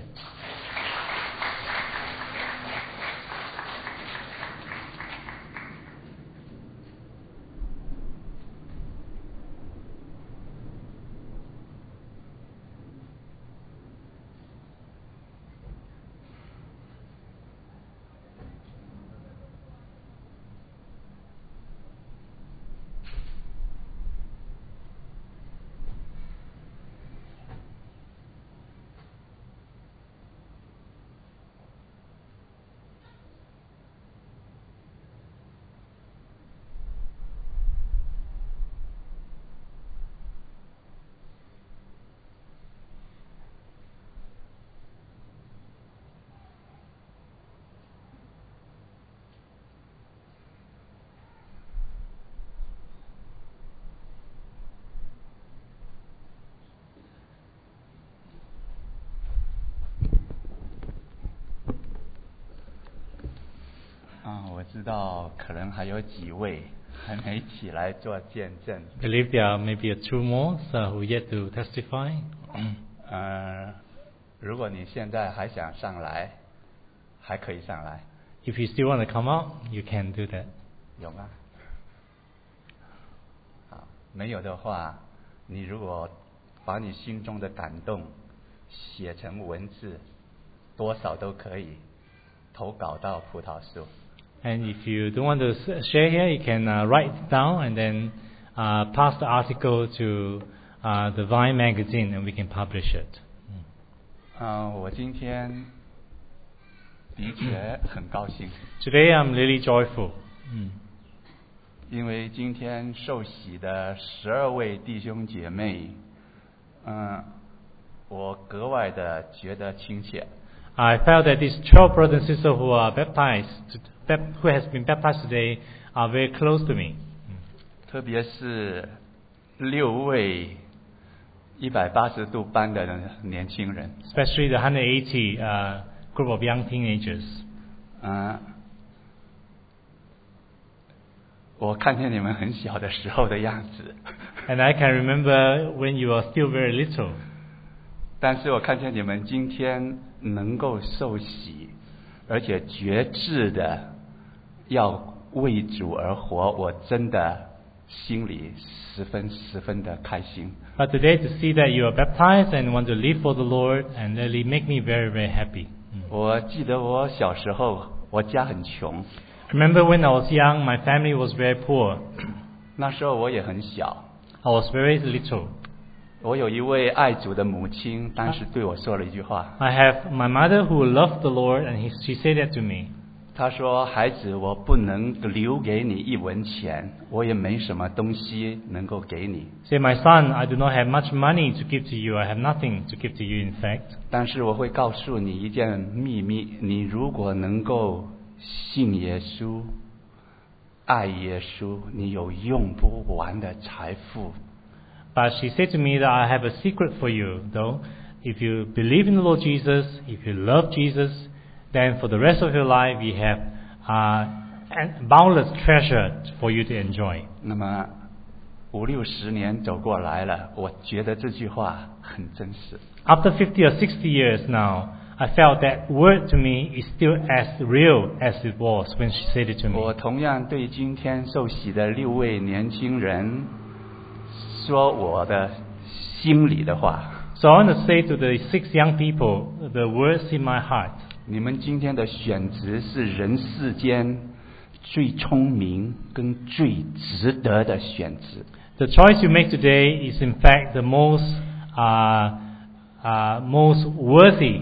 我知道可能还有几位还没起来做见证。 Believe there are maybe two more who yet to testify. 如果你现在还想上来，还可以上来。 If you still want to come out, you can do that. 有吗？好，没有的话，你如果把你心中的感动写成文字，多少都可以投稿到葡萄树。 And if you don't want to share here, you can write it down and then pass the article to the Vine magazine, and we can publish it. 我今天的确很高兴。 Today I'm really joyful. 因为今天受洗的12位弟兄姐妹，我格外的觉得亲切。 I felt that these 12 brothers and sisters who are who has been baptized today are very close to me. 特别是6位180度班的年轻人。 Especially the 180 group of young teenagers. 我看见你们很小的时候的样子。 And I can remember when you were still very little. 但是我看见你们今天能够受洗，而且决志的要为主而活，我真的心里十分的开心。 But today to see that you are baptized and want to live for the Lord and really make me very, very happy. 我记得我小时候，我家很穷。 Remember when I was young, my family was very poor. 那时候我也很小。 I was very little. 我有一位爱主的母亲，当时对我说了一句话。 I have my mother who loved the Lord, and she said that to me. 她说：“孩子，我不能留给你1文钱，我也没什么东西能够给你。” Say, my son, I do not have much money to give to you. I have nothing to give to you, in fact. 但是我会告诉你一件秘密：你如果能够信耶稣、爱耶稣，你有用不完的财富。 But she said to me that I have a secret for you, though. If you believe in the Lord Jesus, if you love Jesus, then for the rest of your life you have boundless treasure for you to enjoy. 那么， 5、60年走过来了，我觉得这句话很真实。 After 50 or 60 years now, I felt that word to me is still as real as it was when she said it to me. 我同样对今天受洗的6位年轻人说我的心里的话。 So I want to say to the 6 young people the words in my heart. 你们今天的选择是人世间最聪明跟最值得的选择。 The choice you make today is in fact the most worthy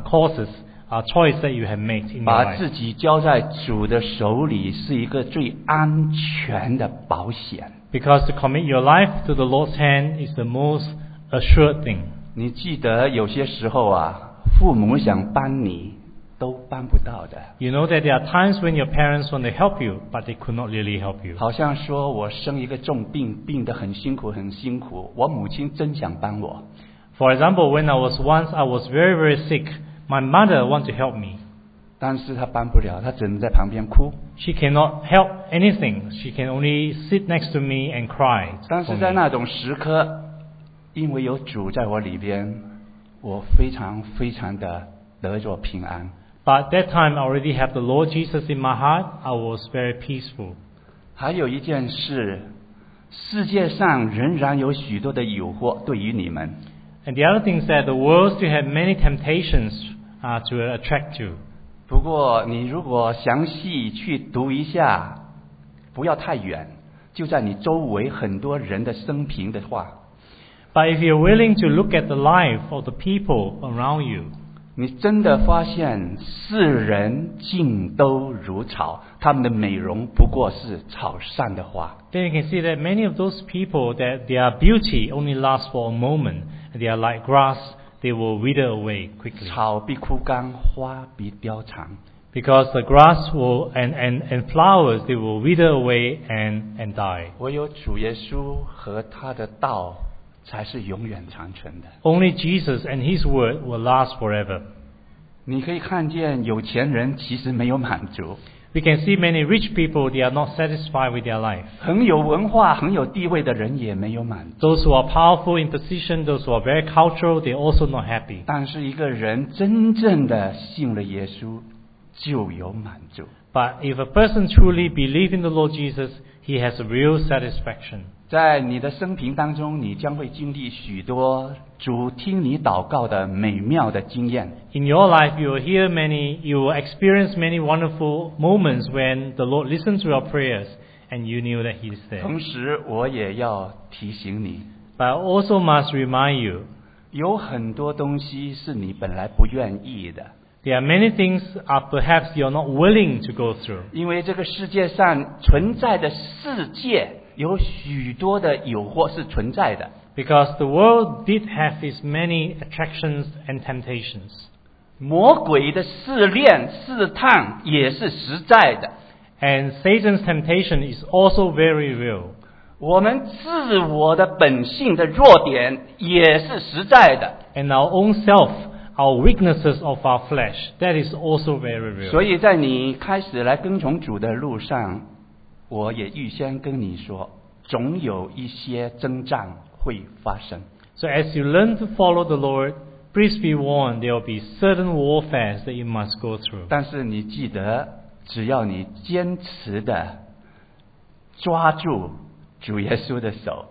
choice that you have made in your 把 life. 自己交在主的手里是一个最安全的保险。 Because to commit your life to the Lord's hand is the most assured thing. 你记得有些时候啊，父母想帮你都帮不到的。 You know that there are times when your parents want to help you, but they could not really help you. 好像说我生一个重病，病得很辛苦很辛苦，我母亲真想帮我。 For example, when I was very, very sick, my mother wanted to help me. 但是她帮不了，她只能在旁边哭。 She cannot help anything. She can only sit next to me and cry. 但是在那种时刻，因为有主在我里边，我非常非常的得着平安。 But that time I already have the Lord Jesus in my heart. I was very peaceful. 还有一件事，世界上仍然有许多的诱惑对于你们。 And the other thing is that the world still have many temptations to attract you. 不过你如果详细去读一下，不要太远，就在你周围很多人的生平的话， But if you're willing to look at the life of the people around you, 你真的发现世人尽都如草，他们的美容不过是草上的花。 then you can see that many of those people, that their beauty only lasts for a moment. They are like grass, they will wither away quickly. 草必枯干，花必凋残。 Because the grass will and flowers, they will wither away and die. 唯有主耶稣和他的道才是永远长存的。 Only Jesus and His word will last forever. 你可以看见有钱人其实没有满足， We can see many rich people, they are not satisfied with their life. 很有文化、很有地位的人也没有满足。 Those who are powerful in position, those who are very cultural, they're also not happy. 但是一个人真正的信了耶稣，就有满足。 But if a person truly believes in the Lord Jesus, he has a real satisfaction. 在你的生平当中，你将会经历许多主听你祷告的美妙的经验。 In your life, you will you will experience many wonderful moments when the Lord listens to your prayers and you knew that He is there. 同时，我也要提醒你， But I also must remind you, 有很多东西是你本来不愿意的。 there are many things perhaps you're not willing to go through. 因为这个世界上存在的世界有许多的诱惑是存在的。 Because the world did have its many attractions and temptations. 魔鬼的试炼、试探也是实在的。 And Satan's temptation is also very real. 我们自我的本性的弱点也是实在的。 And our own self, our weaknesses of our flesh, that is also very real. 所以在你开始来跟从主的路上，我也预先跟你说，总有一些征战会发生。 So as you learn to follow the Lord, please be warned, there will be certain warfares that you must go through. 但是你记得，只要你坚持的抓住主耶稣的手，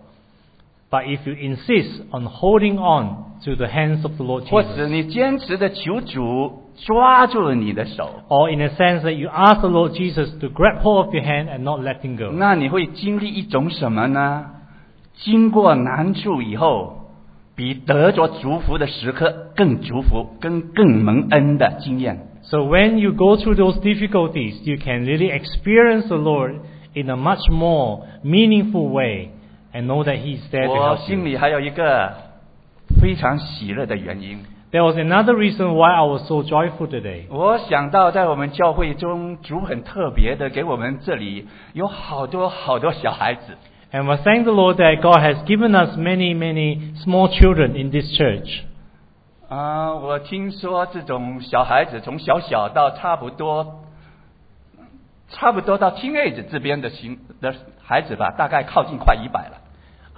But if you insist on holding on to the hands of the Lord 或者 Jesus, 你坚持的求主抓住你的手， or in a sense that you ask the Lord Jesus to grab hold of your hand and not letting go, 那你会经历一种什么呢？经过难处以后，比得着祝福的时刻更祝福、更蒙恩的经验。 so when you go through those difficulties, you can really experience the Lord in a much more meaningful way and know that He is there to 我 help 心 you. 里还有一个非常喜乐的原因。 There was another reason why I was so joyful today. 我想到在我们教会中，主很特别的给我们这里有好多好多小孩子。 And we thank the Lord that God has given us many, many small children in this church. 我听说这种小孩子从小到差不多到 teenage 这边的孩子吧，大概靠近快100了。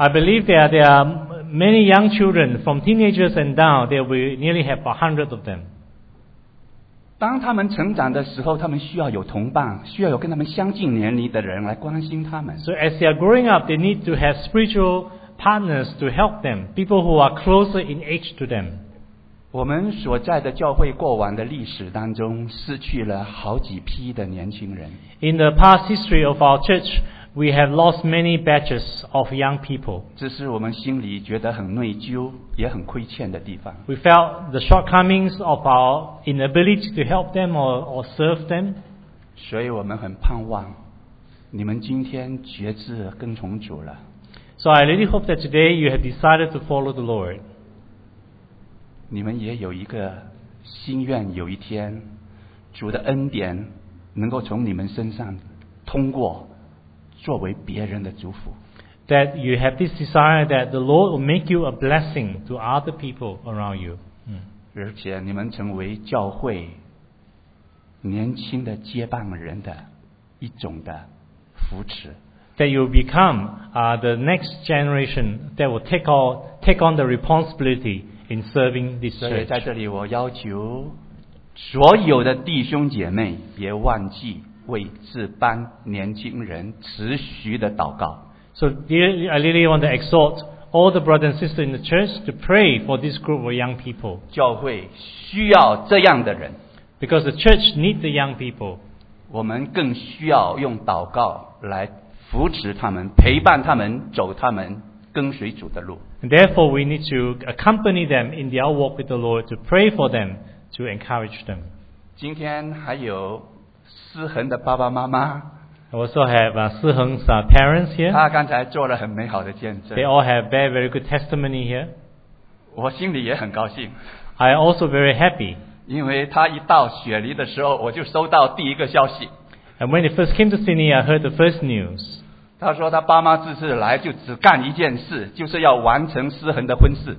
I believe there are many young children from teenagers and down. There we nearly have 100 of them. 当他们成长的时候，他们需要有同伴，需要有跟他们相近年龄的人来关心他们。 So as they are growing up, they need to have spiritual partners to help them, people who are closer in age to them. 我们所在的教会过往的历史当中，失去了好几批的年轻人。 In the past history of our church, we have lost many batches of young people. 这是我们心里觉得很内疚，也很亏欠的地方。 We felt the shortcomings of our inability to help them or serve them. 所以我们很盼望你们今天决志跟从主了。 So I really hope that today you have decided to follow the Lord. 你们也有一个心愿，有一天主的恩典能够从你们身上通过，作为别人的祝福。 That you have this desire that the Lord will make you a blessing to other people around you. 而且你们成为教会年轻的接班人的一种的扶持。 That you will become the next generation that will take on the responsibility in serving this 所以 church. 在这里我要求所有的弟兄姐妹别忘记为这班年轻人持续的祷告。 So dear, I really want to exhort all the brothers and sisters in the church to pray for this group of young people. 教会需要这样的人， Because the church needs the young people. 我们更需要用祷告来扶持他们，陪伴他们，走他们跟随主的路。 And therefore, we need to accompany them in their walk with the Lord, to pray for them, to encourage them. 今天还有思恒的爸爸妈妈， I also have Siheng's parents here. 他刚才做了很美好的见证 They，all have very, very good testimony here. 我心里也很高兴， I am also very happy. 因为他一到雪梨的时候，我就收到第一个消息。 And when they first came to Sydney, I heard the first news. 他说他爸妈这次来就只干一件事，就是要完成思恒的婚事。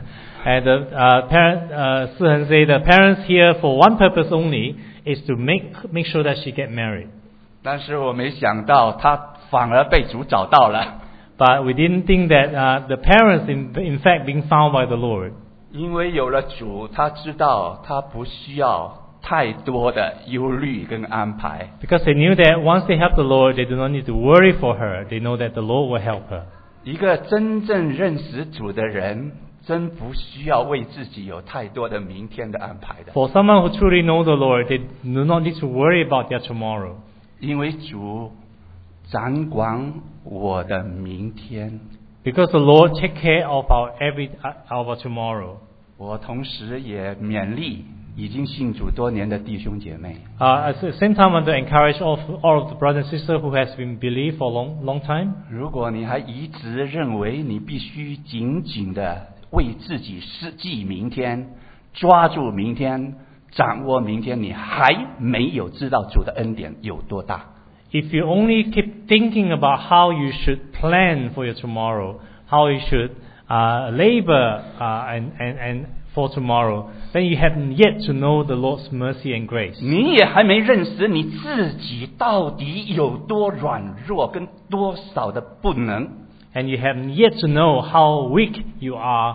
And the Siheng said the parents here for one purpose only is to make sure that she get married. 但是我没想到他反而被主找到了， But we didn't think that the parents in fact being found by the Lord. 因为有了主，他知道他不需要太多的忧虑跟安排。 Because they knew that once they have the Lord, they do not need to worry for her. They know that the Lord will help her. 一个真正认识主的人，真不需要为自己有太多的明天的安排的。 For someone who truly knows the Lord, they do not need to worry about their tomorrow. 因为主掌管我的明天。 Because the Lord take care of our tomorrow. 我同时也勉励已经信主多年的弟兄姐妹。 At the same time, I want to encourage all of the brothers and sisters who has been believed for a long time. 如果你还一直认为你必须紧紧的为自己设计明天，抓住明天，掌握明天，你还没有知道主的恩典有多大。 If you only keep thinking about how you should plan for your tomorrow, how you should labor and for tomorrow, then you haven't yet to know the Lord's mercy and grace. 你也还没认识你自己到底有多软弱，跟多少的不能。 And you haven't yet to know how weak you are,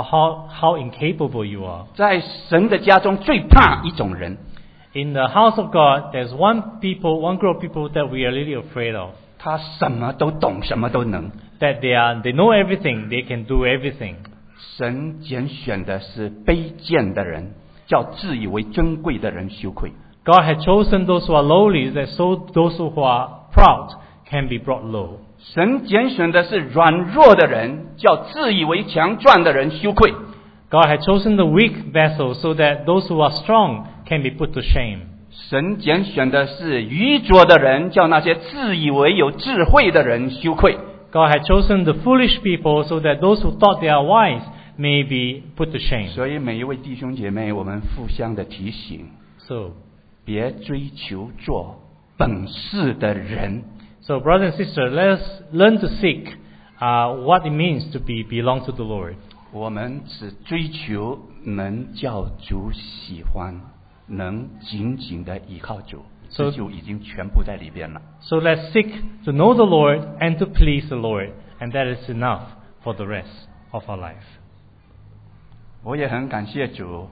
how incapable you are. 在神的家中最怕一种人， In the house of God, there's one group of people that we are really afraid of. 他什么都懂，什么都能。 That they know everything, they can do everything. 神拣选的是卑贱的人，叫自以为尊贵的人羞愧。 God had chosen those who are lowly, that so those who are proud can be brought low. 神拣选的是软弱的人，叫自以为强壮的人羞愧。 God had chosen the weak vessels so that those who are strong can be put to shame. 神拣选的是愚拙的人，叫那些自以为有智慧的人羞愧。 God had chosen the foolish people so that those who thought they are wise may be put to shame. 所以每一位弟兄姐妹，我们互相的提醒， So, 别追求做本事的人。 so brothers and sisters, let us learn to seek what it means to belong to the Lord. 我们只追求能叫主喜欢，能紧紧的依靠主， So- 这就已经全部在里边了。 So let's seek to know the Lord and to please the Lord. and that is enough for the rest of our life. 我也很感谢主，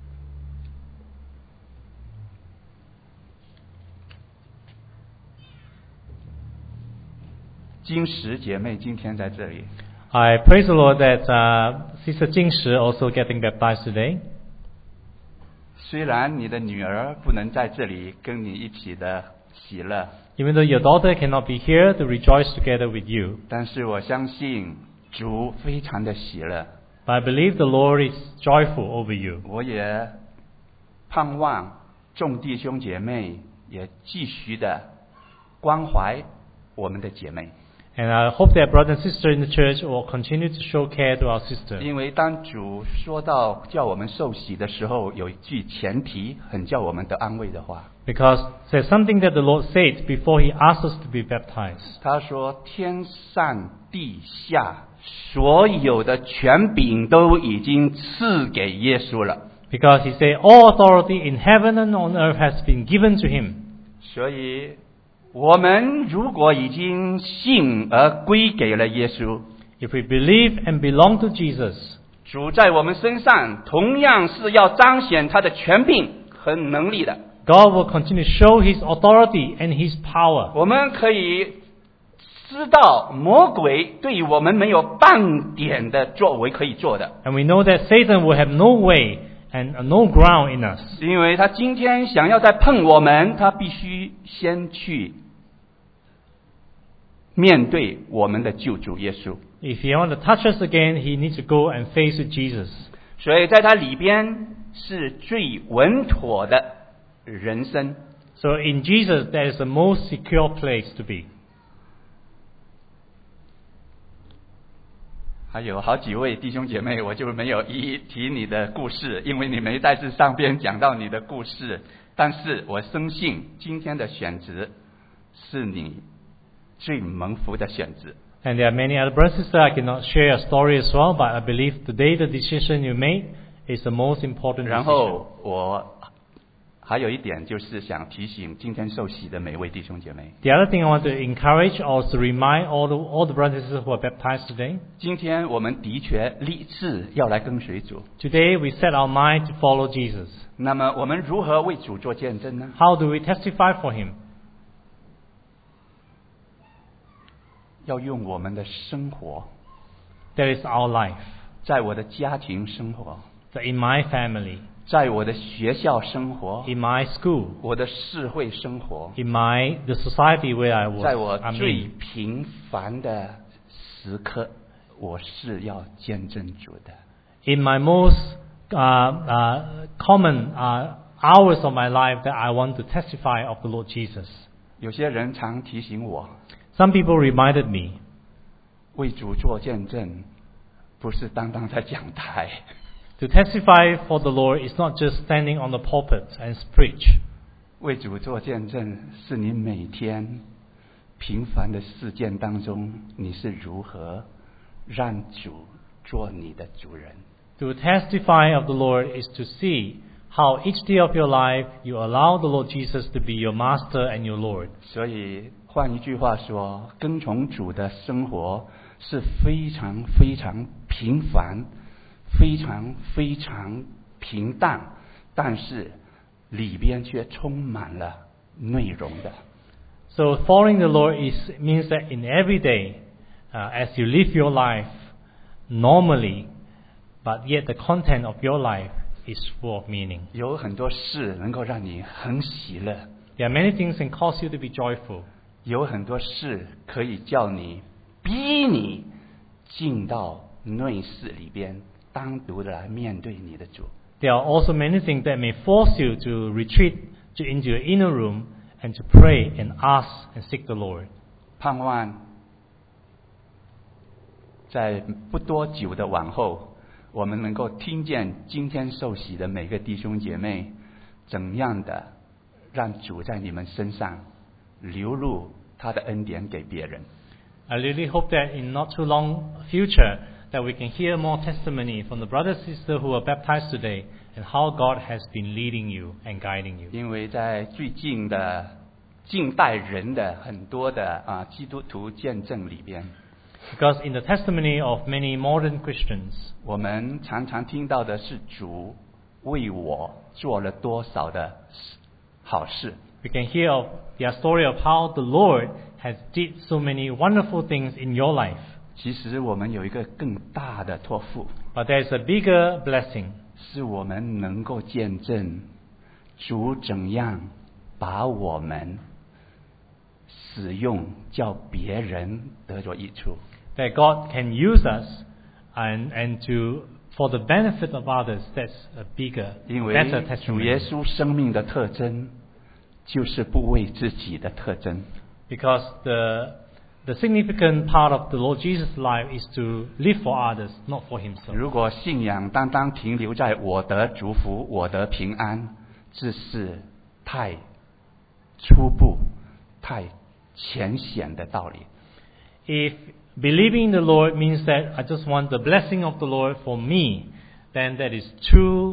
金石姐妹今天在这里。 I praise the Lord that Sister Jing Shi also getting baptized today. 虽然你的女儿不能在这里跟你一起的喜乐， Even though your daughter cannot be here to rejoice together with you, 但是我相信主非常的喜乐。 but I believe the Lord is joyful over you. 我也盼望众弟兄姐妹也继续的关怀我们的姐妹。 And I hope that brother and sister in the church will continue to show care to our sister. 因为当主说到叫我们受洗的时候，有一句前提很叫我们得安慰的话。 Because there's something that the Lord said before He asked us to be baptized. 他说：“天上地下所有的权柄都已经赐给耶稣了。” Because He said, all authority in heaven and on earth has been given to Him. 所以我们如果已经信而归给了耶稣， If we believe and belong to Jesus, 主在我们身上同样是要彰显他的权柄和能力的。 God will continue to show His authority and His power. 我们可以知道魔鬼对我们没有半点的作为可以做的， And we know that Satan will have no way and no ground in us. 因为他今天想要再碰我们，他必须先去面对我们的救主耶稣。 If He wants to touch us again, He needs to go and face with Jesus. 所以在他里边是最稳妥的人生。 So in Jesus, that is the most secure place to be. 还有好几位弟兄姐妹，我就没有一一提你的故事，因为你没在这上边讲到你的故事。但是我深信今天的选择是你最蒙福的选择。 And there are many other brothers and sisters. I cannot share a story as well, but I believe today the decision you made is the most important 然 decision. 后我还有一点就是想提醒今天受洗的每位弟兄姐妹， The other thing I want to encourage or to remind all the brothers and sisters who are baptized today. 今天我们的确立志要来跟随主。 Today we set our mind to follow Jesus. 那么我们如何为主做见证呢？ How do we testify for Him? 要用我们的生活， That is our life. 在我的家庭生活， So in my family, 在我的学校生活， in my school, 我的社会生活， in the society where I 在 was, 我 I'm 最 in. 平凡的时刻，我是要见证主的。 In my most common hours of my life, that I want to testify of the Lord Jesus. 有些人常提醒我， Some people reminded me, 为主做见证，不是单单在讲台。 to testify for the Lord is not just standing on the pulpit and preach. 为主做见证，是你每天平凡的事件当中，你是如何让主做你的主人。 To testify of the Lord is to see how each day of your life you allow the Lord Jesus to be your master and your Lord. 所以换一句话说，跟从主的生活是非常非常平凡，非常非常平淡，但是里边却充满了内容的。 So following the Lord means that in every day, as you live your life normally, but yet the content of your life is full of meaning. 有很多事能够让你很喜乐， There are many things that cause you to be joyful. 有很多事可以叫你逼你进到内室里边，单独的来面对你的主。 There are also many things that may force you to retreat into your inner room and to pray and ask and seek the Lord. 盼望在不多久的往后，我们能够听见今天受洗的每个弟兄姐妹怎样的让主在你们身上流入他的恩典给别人。 I really hope that in not too long future that we can hear more testimony from the brothers and sisters who are baptized today and how God has been leading you and guiding you. 因为在最近的近代人的很多的基督徒见证里边， Because in the testimony of many modern Christians, 我们常常听到的是主为我做了多少的好事。 we can hear of the story of how the Lord has did so many wonderful things in your life. 其实我们有一个更大的托付， But there is a bigger blessing. 是我们能够见证主怎样把我们使用，叫别人得着益处。 That God can use us and to for the benefit of others. That's a bigger, 因为 better 主耶 testimony. 稣生命的特征就是不为自己的特征。 Because the significant part of the Lord Jesus' life is to live for others, not for himself. 如果信仰单单停留在我得祝福、我得平安，这是太初步、太浅显的道理。 If believing in the Lord means that I just want the blessing of the Lord for me, then that is too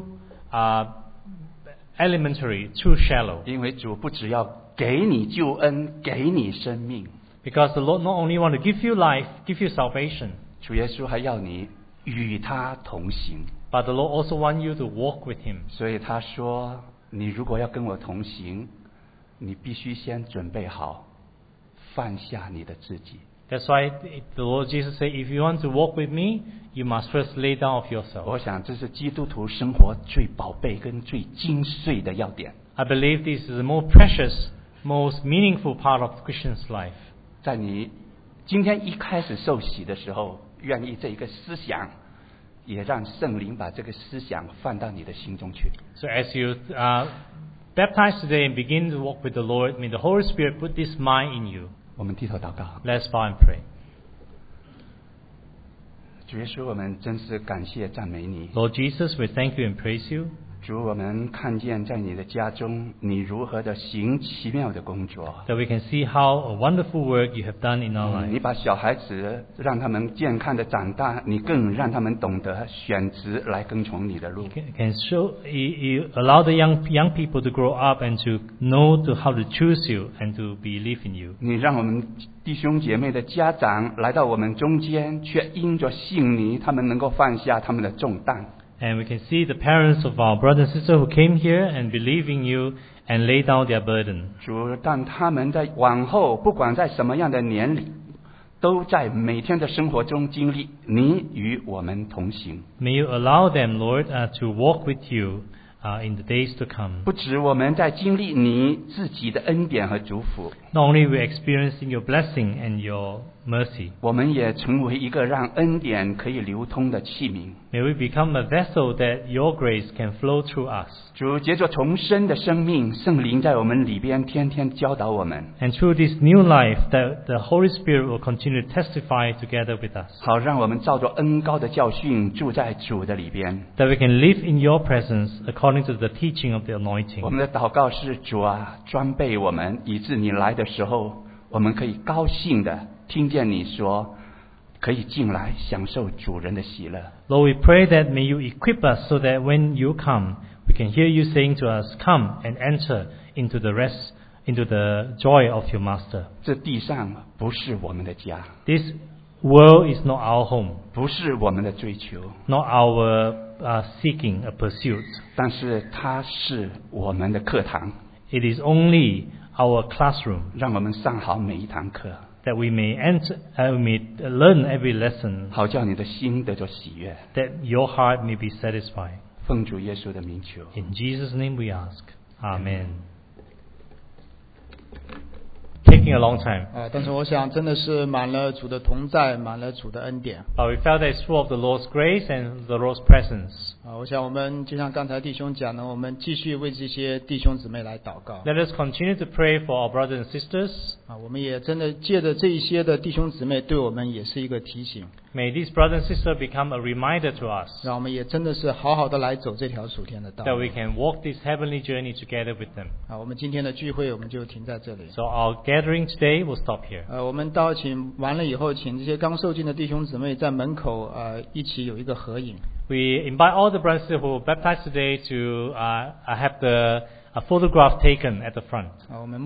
elementary, too shallow. 因为主不只要给你救恩，给你生命， Because the Lord not only want to give you life, give you salvation, 主耶稣还要你与他同行。 but the Lord also want you to walk with him. 所以他说，你如果要跟我同行，你必须先准备好放下你的自己。 That's why the Lord Jesus said, if you want to walk with me, you must first lay down of yourself. 我想这是基督徒生活最宝贝跟最精髓的要点。 I believe this is the most precious, most meaningful part of the Christian's life. 在你今天一开始受洗的时候，愿意这一个思想，也让圣灵把这个思想放到你的心中去。 So as you baptize today and begin to walk with the Lord, may the Holy Spirit put this mind in you. 我们低头祷告。 Let's bow and pray. 主耶稣，我们真是感谢赞美你。 Lord Jesus, we thank you and praise you. 主，我们看见在你的家中，你如何的行奇妙的工作。 That we can see how a wonderful work you have done in our 你 life. 把小孩子让他们健康的长大，你更让他们懂得选择来跟从你的路。 Can show you allow the young people to grow up and to know how to choose you and to believe in you. 你让我们弟兄姐妹的家长来到我们中间，却因着信你，他们能够放下他们的重担。 And we can see the parents of our brother and sister who came here and believe in you and lay down their burden. 主，但他们在往后，不管在什么样的年龄，都在每天的生活中经历你与我们同行。 May you allow them, Lord, to walk with you in the days to come. 不止我们在经历你自己的恩典和祝福， Not only we experiencing your blessing and your mercy, 我们也成为一个让恩典可以流通的器皿。 may we become a vessel that your grace can flow through us. 主，借着重生的生命，圣灵在我们里边天天教导我们， And through this new life, that the Holy Spirit will continue to testify together with us. 好让我们照着恩膏的教训住在主的里边。 That we can live in your presence according to the teaching of the anointing. 我们的祷告是：主啊，装备我们，以致你来的时候，我们可以高兴的听见你说，可以进来享受主人的喜乐。 Lord, we pray that may you equip us so that when you come, we can hear you saying to us, come and enter into the rest, into the joy of your master. 这地上不是我们的家， This world is not our home, 不是我们的追求， not our seeking, a pursuit. 但是它是我们的课堂， It is only our classroom 让我们上好每一堂课， that we may enter, we may learn every lesson, 好叫你的心得着喜悦。 that your heart may be satisfied. 奉主耶稣的名求。 In Jesus' name we ask. Amen. Taking a long time. 但是我想真的是满了主的同在，满了主的恩典。 But we felt that it's full of the Lord's grace and the Lord's presence. 我想我们就像刚才弟兄讲的，我们继续为这些弟兄姊妹来祷告。 Let us continue to pray for our brothers and sisters. 我们也真的借着这一些的弟兄姊妹，对我们也是一个提醒。 May these brothers and sisters become a reminder to us 让我们也真的是好好的来走这条属天的道 that 路。 we can walk this heavenly journey together with them. 我们今天的聚会我们就停在这里。 So our gathering today will stop here. 我们请完了以后，请这些刚受浸的弟兄姊妹在门口一起有一个合影。 We invite all the brothers who were baptized today to have a photograph taken at the front. 我们